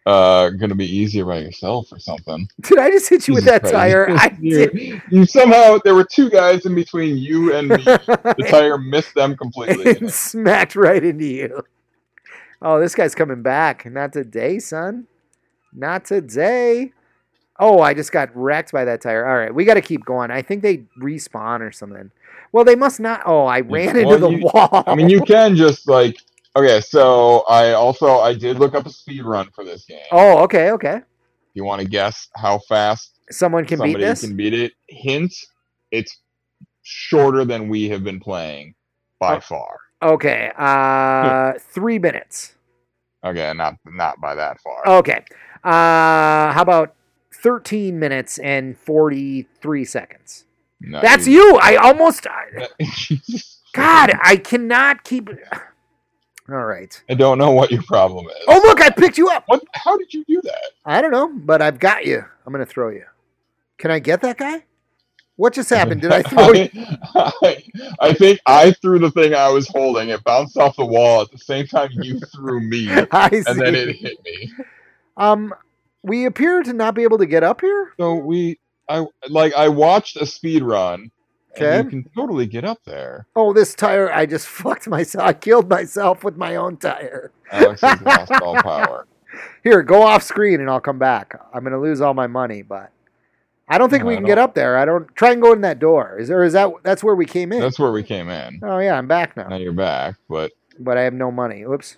gonna be easier by yourself or something. Did I just hit you with Jesus that Christ. tire? I did. You somehow, there were two guys in between you and me. The tire missed them completely. And smacked right into you. Oh, this guy's coming back. Not today, son. Not today. Oh, I just got wrecked by that tire. All right, we got to keep going. I think they respawn or something. Well, they must not. Oh, I ran into the wall. I mean, you can just like. Okay, so I did look up a speed run for this game. Oh, okay. You want to guess how fast Someone can beat somebody this? can beat it? Hint: it's shorter than we have been playing by far. Okay, 3 minutes. Okay, not by that far. Okay, how about 13 minutes and 43 seconds? No, That's you. I almost. God, I cannot keep. All right. I don't know what your problem is. Oh, look, I picked you up. What? How did you do that? I don't know, but I've got you. I'm going to throw you. Can I get that guy? What just happened? Did I throw you? I think I threw the thing I was holding. It bounced off the wall at the same time you threw me, and then it hit me. We appear to not be able to get up here. So I watched a speed run. Okay. And you can totally get up there. Oh, this tire! I just fucked myself. I killed myself with my own tire. Alex has lost all power. Here, go off screen, and I'll come back. I'm going to lose all my money, but I don't think we can get up there. I don't try and go in that door. Is that that's where we came in? That's where we came in. Oh yeah, I'm back now. Now you're back, but I have no money. Oops.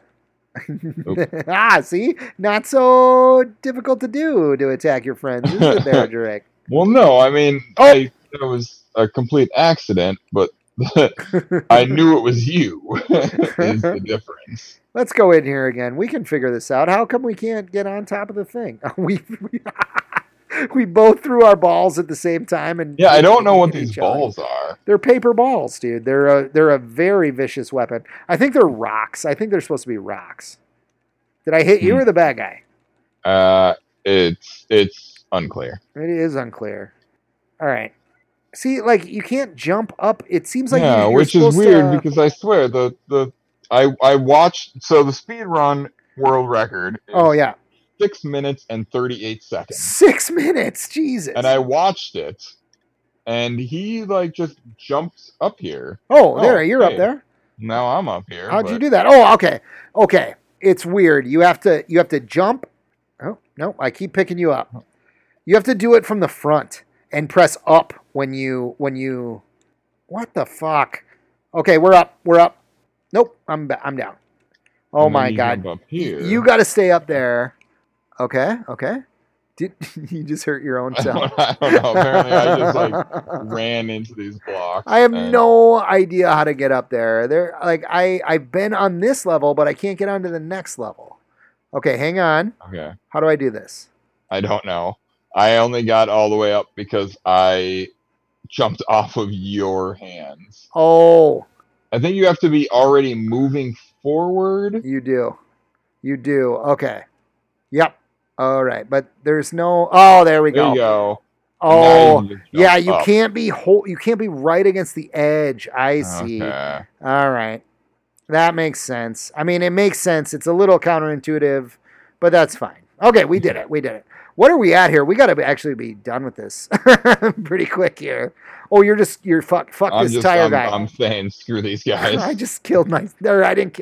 See, not so difficult to do to attack your friends, is it, there, Drake? Well, no, I mean, it was a complete accident, but I knew it was you. Is the difference. Let's go in here again. We can figure this out. How come we can't get on top of the thing? We both threw our balls at the same time, and I don't know what these balls are. They're paper balls, dude. They're a very vicious weapon. I think they're rocks. I think they're supposed to be rocks. Did I hit you or the bad guy? It's unclear. It is unclear. All right. See, like you can't jump up. It seems like which is weird because I swear I watched. So the speed run world record. Is 6 minutes and 38 seconds. 6 minutes, Jesus! And I watched it, and he like just jumps up here. You're up there. Now I'm up here. How'd you do that? Oh, okay. It's weird. You have to jump. Oh no, I keep picking you up. You have to do it from the front and press up when you. What the fuck? Okay, we're up. Nope, I'm down. Oh my God! You got to stay up there. Okay. Did you just hurt your own self? I don't know. Apparently, I just ran into these blocks. I have no idea how to get up there. I've been on this level, but I can't get onto the next level. Okay, hang on. Okay. How do I do this? I don't know. I only got all the way up because I jumped off of your hands. Oh. I think you have to be already moving forward. You do. Okay. Yep. All right, but there's no. Oh, there we go. There you go. Oh, yeah. You can't be right against the edge. I see. Okay. All right, that makes sense. I mean, it makes sense. It's a little counterintuitive, but that's fine. Okay, we did it. What are we at here? We got to actually be done with this pretty quick here. Oh, you're fuck this tire guy. I'm saying screw these guys. I just killed I didn't.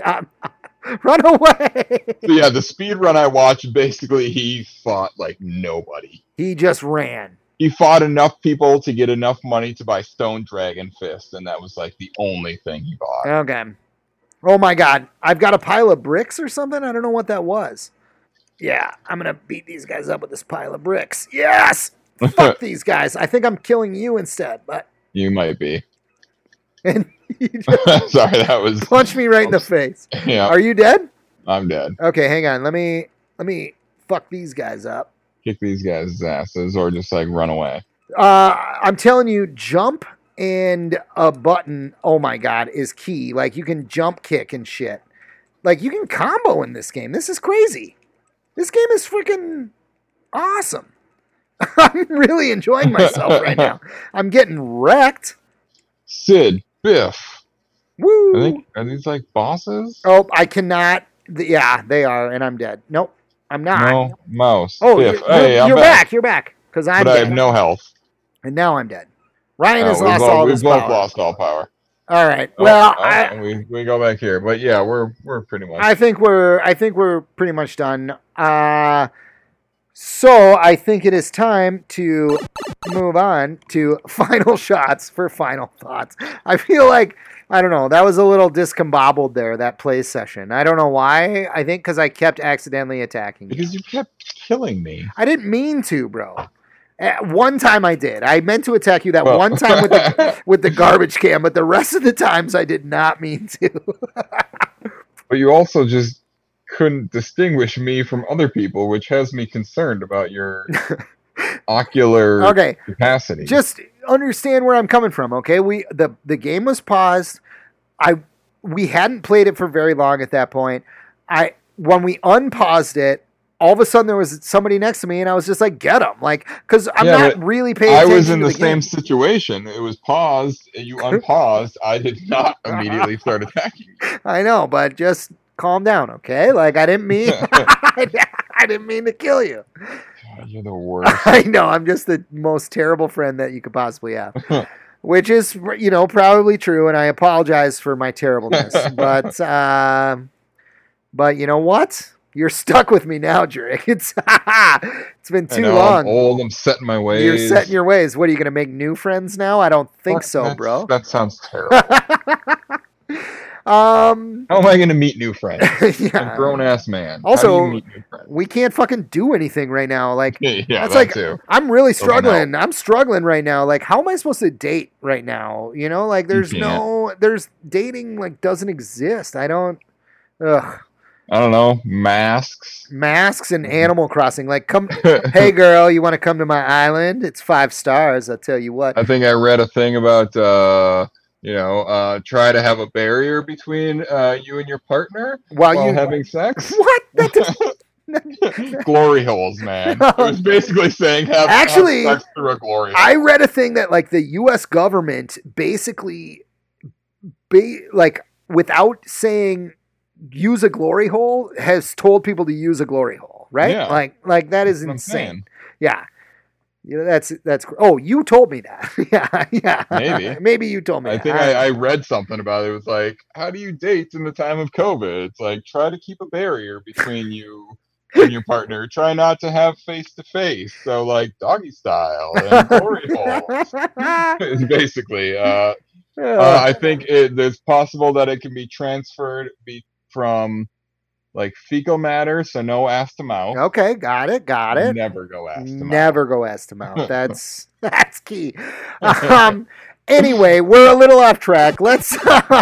Run away! So yeah, the speed run I watched, basically he fought like nobody. He just ran. He fought enough people to get enough money to buy Stone Dragon Fist, and that was like the only thing he bought. Okay. Oh my God. I've got a pile of bricks or something? I don't know what that was. Yeah, I'm going to beat these guys up with this pile of bricks. Yes! Fuck these guys. I think I'm killing you instead, but... You might be. And sorry, that was punch me right in the face. Yeah. Are you dead? I'm dead. Okay, hang on. Let me fuck these guys up. Kick these guys' asses or just like run away. I'm telling you, jump and a button, oh my God, is key. Like you can jump kick and shit. Like you can combo in this game. This is crazy. This game is freaking awesome. I'm really enjoying myself right now. I'm getting wrecked. Sid, Biff. Woo! Are these like bosses? Oh, I cannot. Yeah, they are, and I'm dead. Nope. I'm not. No, mouse. Oh, Biff. you're back. You're back. Because I'm But dead. I have no health. And now I'm dead. Ryan has lost all We've his both power. lost all power. All right. Well, we go back here, but yeah, we're pretty much. I think we're pretty much done. So I think it is time to move on to final shots for final thoughts. I feel like, I don't know, that was a little discombobbled there, that play session. I don't know why. I think because I kept accidentally attacking you. Because you kept killing me. I didn't mean to, bro. One time I did. I meant to attack you one time with the garbage can, but the rest of the times I did not mean to. But you also just couldn't distinguish me from other people, which has me concerned about your ocular capacity. Just understand where I'm coming from, okay? The game was paused. We hadn't played it for very long at that point. When we unpaused it, all of a sudden there was somebody next to me, and I was just like, "Get him!" Like, because I'm not really paying attention. I was in the same situation. It was paused. You unpaused. I did not immediately start attacking you. I know, but just calm down, okay? Like, I didn't mean, I didn't mean to kill you. God, you're the worst. I know. I'm just the most terrible friend that you could possibly have, which is, probably true. And I apologize for my terribleness, but you know what? You're stuck with me now, Drake. It's been too long. I'm old. I'm set in my ways. You're set in your ways. What, are you going to make new friends now? I don't think so, bro. That sounds terrible. How am I going to meet new friends? Yeah. I'm a grown-ass man. Also, we can't fucking do anything right now. Like, that's like, too. I'm really struggling. I'm struggling right now. Like, how am I supposed to date right now? Like, there's dating, like, doesn't exist. I don't know, masks and Animal Crossing. Like, come, hey girl, you want to come to my island? It's 5 stars. I'll tell you what. I think I read a thing about, try to have a barrier between you and your partner while having sex. What? Glory holes, man. It was basically saying have sex through a glory hole. I read a thing that, like, the U.S. government basically, without saying use a glory hole, has told people to use a glory hole, right? Yeah. Like that is insane. Yeah. That's oh, you told me that. Yeah. Maybe you told me I think I read something about it. It was like, how do you date in the time of COVID? It's like, try to keep a barrier between you and your partner. Try not to have face-to-face. So, like, doggy style and glory holes. Basically. I think it's possible that it can be transferred from, like, fecal matter, so no ass to mouth. Okay, got it. Never go ass to mouth. Never go ass to mouth. That's key. Anyway, we're a little off track. Let's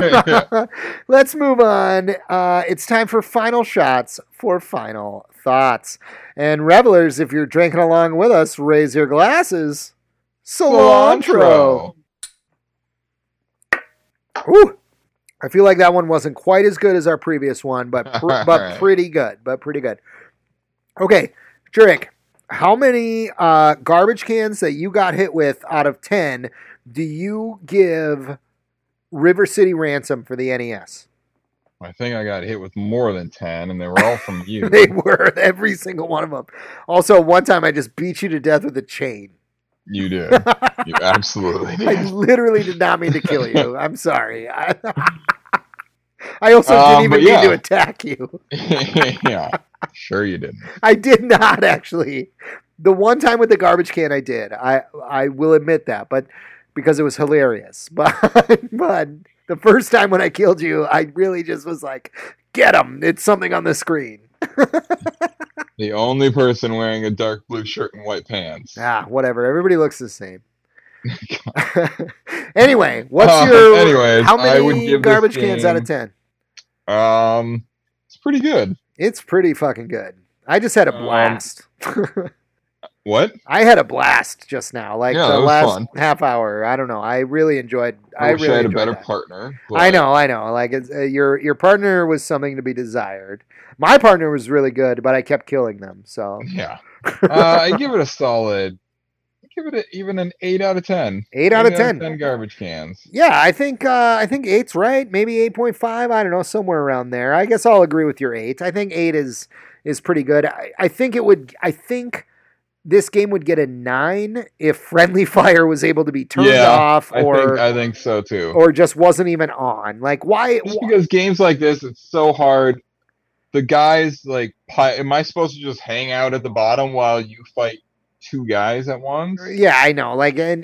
move on. It's time for final shots for final thoughts. And revelers, if you're drinking along with us, raise your glasses. Cilantro. Ooh. I feel like that one wasn't quite as good as our previous one, but pretty good. Okay, Jurek, how many garbage cans that you got hit with out of 10 do you give River City Ransom for the NES? I think I got hit with more than 10, and they were all from you. They were, every single one of them. Also, one time I just beat you to death with a chain. You did. You absolutely did. I literally did not mean to kill you. I'm sorry. I also didn't even mean to attack you. Yeah, sure you didn't. I did not, actually. The one time with the garbage can I did. I will admit that, but because it was hilarious. But the first time when I killed you, I really just was like, get him. It's something on the screen. The only person wearing a dark blue shirt and white pants. Whatever. Everybody looks the same. Anyway, what's your... Anyways, how many I would give garbage cans out of 10? It's pretty good. It's pretty fucking good. I just had a blast. What? I had a blast just now. Like, yeah, the last fun. half hour. I don't know. I really enjoyed. I wish I had a better partner. But... I know. Like, your partner was something to be desired. My partner was really good, but I kept killing them. So yeah, I give it a solid. Give it even an 8 out of 10. 8 out of 10. 10 garbage cans. Yeah, I think 8's right. Maybe 8.5. I don't know, somewhere around there. I guess I'll agree with your 8. I think 8 is is pretty good. I think this game would get a 9 if friendly fire was able to be turned off, or I think so too, or just wasn't even on. Like, why? Just because games like this, it's so hard. The guys, like, am I supposed to just hang out at the bottom while you fight 2 guys at once? Yeah, I know. Like, that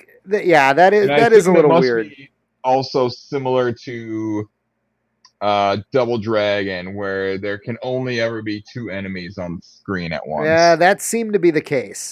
is a little weird. Also similar to Double Dragon, where there can only ever be 2 enemies on the screen at once. Yeah, that seemed to be the case.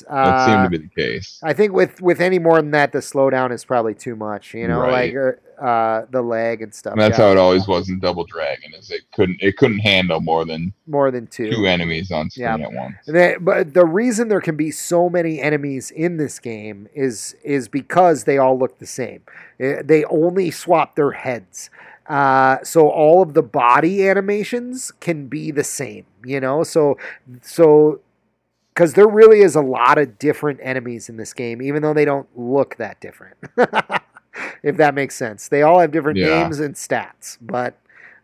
I think with any more than that, the slowdown is probably too much. Right. Like the lag and stuff. And that's how it always was in Double Dragon. Is it couldn't handle more than 2 enemies on screen at once. But the reason there can be so many enemies in this game is because they all look the same. They only swap their heads. So all of the body animations can be the same, so because there really is a lot of different enemies in this game, even though they don't look that different, if that makes sense. They all have different names and stats, but,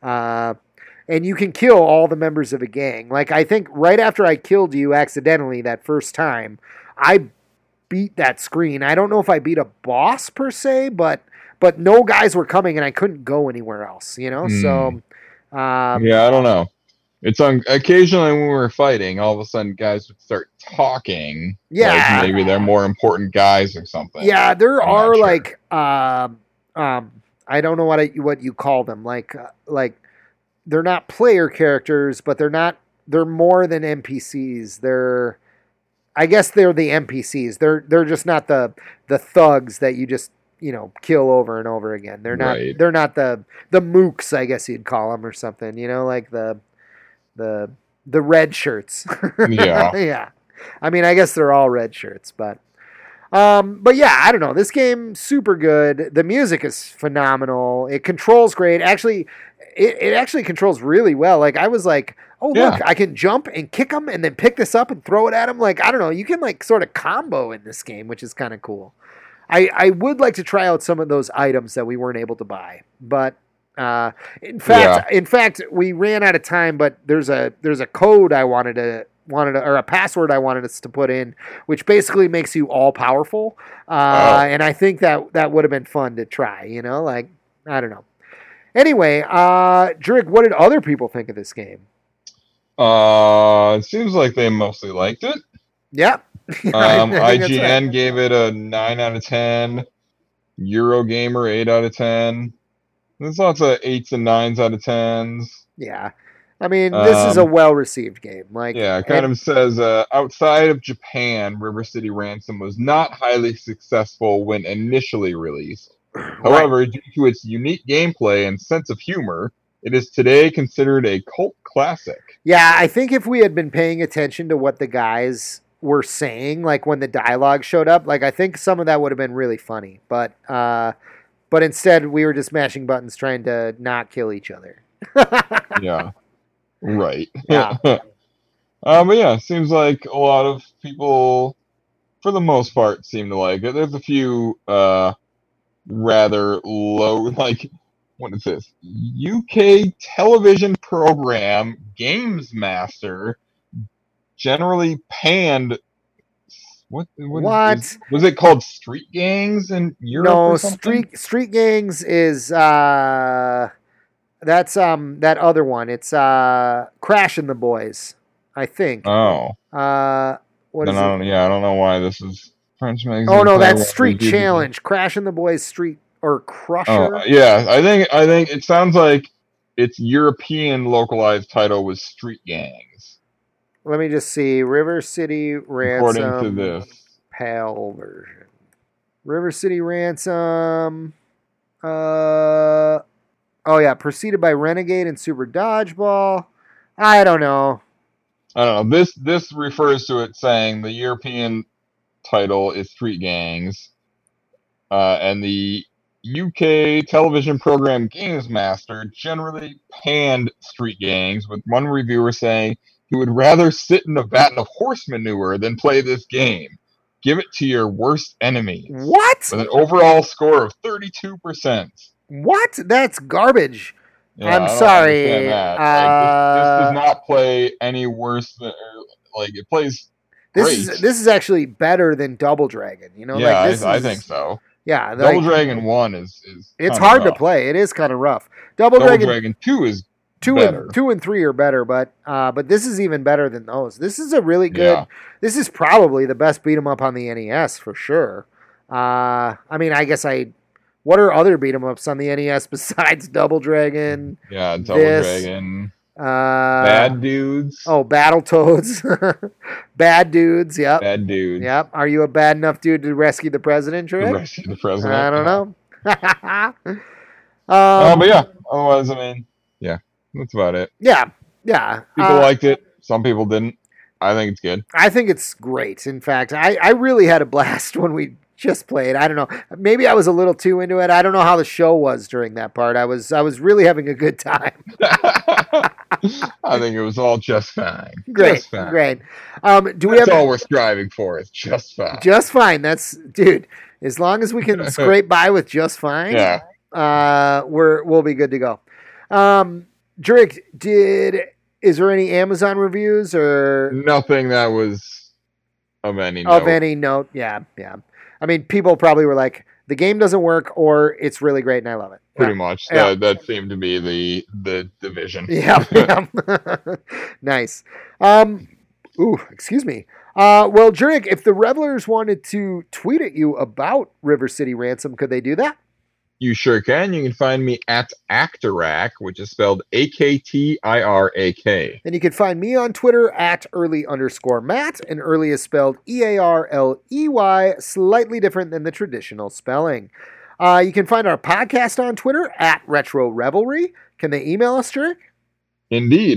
and you can kill all the members of a gang. Like, I think right after I killed you accidentally that first time, I beat that screen. I don't know if I beat a boss per se, but no guys were coming and I couldn't go anywhere else, So, I don't know. It's occasionally when we were fighting, all of a sudden guys would start talking. Yeah, like maybe they're more important guys or something. Yeah, there are like, I don't know what you call them. Like they're not player characters, but they're more than NPCs. I guess they're the NPCs. They're just not the thugs that you just kill over and over again. They're not. Right. They're not the mooks, I guess you'd call them, or something. Like the red shirts. Yeah. Yeah. I mean, I guess they're all red shirts, but yeah, I don't know. This game super good. The music is phenomenal. It controls great. Actually, it actually controls really well. Like, I was like, oh, look, I can jump and kick them and then pick this up and throw it at them. Like, I don't know. You can like sort of combo in this game, which is kind of cool. I would like to try out some of those items that we weren't able to buy, but in fact, we ran out of time. But there's a code I wanted to, or a password I wanted us to put in, which basically makes you all powerful. And I think that would have been fun to try. Like, I don't know. Anyway, Drig, what did other people think of this game? It seems like they mostly liked it. Yep. IGN gave it a 9 out of 10. Eurogamer 8 out of 10. There's lots of 8s and 9s out of 10s. Yeah. I mean, this is a well-received game. Like, it kind of says, outside of Japan, River City Ransom was not highly successful when initially released. However, due to its unique gameplay and sense of humor, it is today considered a cult classic. Yeah, I think if we had been paying attention to what the guys were saying, like when the dialogue showed up, like I think some of that would have been really funny. But instead, we were just mashing buttons trying to not kill each other. Yeah. Right. Yeah. But yeah, it seems like a lot of people, for the most part, seem to like it. There's a few rather low, like, what is this? UK television program Games Master generally panned. What was it called? Street Gangs in Europe? No, or something? Street Gangs is that's that other one. It's Crash and the Boys, I think. Oh. What is it? Yeah, I don't know why this is French magazine. Oh no, that's Street Challenge. Crash and the Boys Street or Crusher. Oh, yeah, I think it sounds like its European localized title was Street Gangs. Let me just see. River City Ransom. According to this. PAL version. River City Ransom. Oh yeah, preceded by Renegade and Super Dodgeball. I don't know. This refers to it saying the European title is Street Gangs, and the UK television program Games Master generally panned Street Gangs, with one reviewer saying he would rather sit in a vat of horse manure than play this game. Give it to your worst enemies. What? With an overall score of 32%. What? That's garbage. Yeah, I'm I don't sorry. understand that. This does not play any worse than, like, it plays great. This is actually better than Double Dragon. You know, Yeah, like I think so. Yeah, Double like, Dragon 1 is it's kinda hard to rough. play. It is kind of rough. Double Dragon 2 is better. 2 and 3 are better, but this is even better than those. This is a really good. Yeah. This is probably the best beat 'em up on the NES for sure. I mean, I guess what are other beat 'em ups on the NES besides Double Dragon? Yeah, Double This, Dragon. Bad Dudes. Oh, Battletoads. Bad Dudes, yep. Bad Dudes. Yep. Are you a bad enough dude to rescue the president, Trick? Rescue the president. I don't know. But yeah, otherwise, I mean, yeah, that's about it. Yeah. People liked it. Some people didn't. I think it's good. I think it's great. In fact, I really had a blast when we just played. I don't know. Maybe I was a little too into it. I don't know how the show was during that part. I was really having a good time. I think it was all just fine. Great. Just fine. Great. That's all we're striving for is just fine. Just fine. That's, dude, as long as we can scrape by with just fine, yeah. We'll be good to go. Drake, is there any Amazon reviews or nothing that was of any note? Of any note, yeah. I mean, people probably were like, the game doesn't work, or it's really great and I love it. Pretty much. Yeah. That seemed to be the division. Yeah. Nice. Excuse me. Well, Jurek, if the Revelers wanted to tweet at you about River City Ransom, could they do that? You sure can. You can find me at Actorak, which is spelled AKTIRAK. And you can find me on Twitter at early_Matt, and early is spelled EARLEY, slightly different than the traditional spelling. You can find our podcast on Twitter at Retro Revelry. Can they email us, Jurek? Indeed,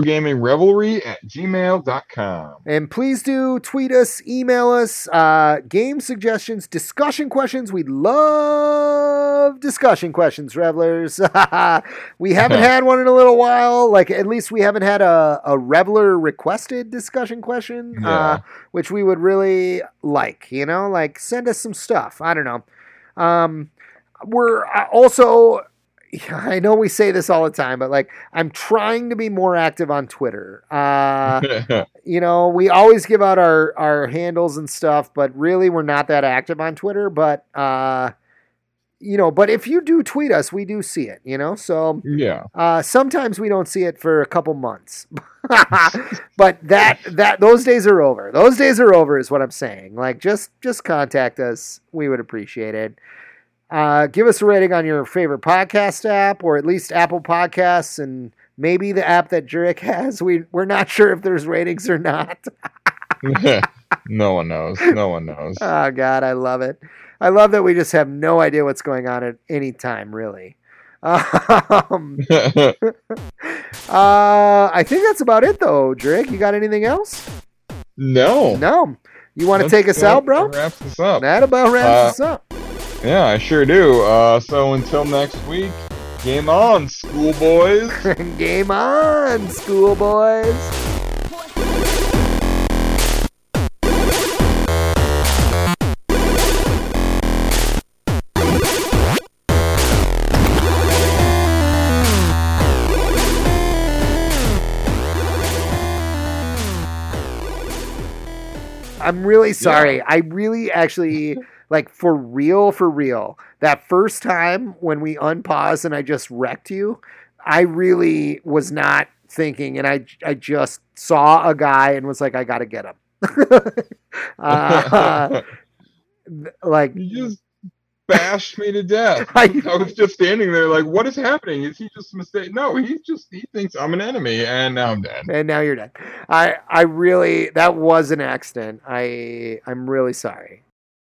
retrogamingrevelry@gmail.com. And please do tweet us, email us, game suggestions, discussion questions. We love discussion questions, Revelers. We haven't had one in a little while. Like, at least we haven't had a Reveler requested discussion question, which we would really like, like send us some stuff. I don't know. We're also... I know we say this all the time, but like, I'm trying to be more active on Twitter. We always give out our handles and stuff, but really we're not that active on Twitter. But, but if you do tweet us, we do see it, so yeah. Sometimes we don't see it for a couple months, but those days are over. Those days are over is what I'm saying. Like, just contact us. We would appreciate it. Give us a rating on your favorite podcast app, or at least Apple Podcasts, and maybe the app that Jurek has. We're not sure if there's ratings or not. No one knows. Oh, God, I love it. I love that we just have no idea what's going on at any time, really. I think that's about it, though, Jurek. You got anything else? No. You want to take us out, bro? That wraps us up. That about wraps us up. Yeah, I sure do. So until next week, game on, schoolboys. Game on, schoolboys. I'm really sorry. I really actually... Like, for real, that first time when we unpaused and I just wrecked you, I really was not thinking, and I just saw a guy and was like, I got to get him. Like, you just bashed me to death. I was just standing there like, what is happening? Is he just mistaken? No, he thinks I'm an enemy, and now I'm dead. And now you're dead. I really, that was an accident. I'm really sorry.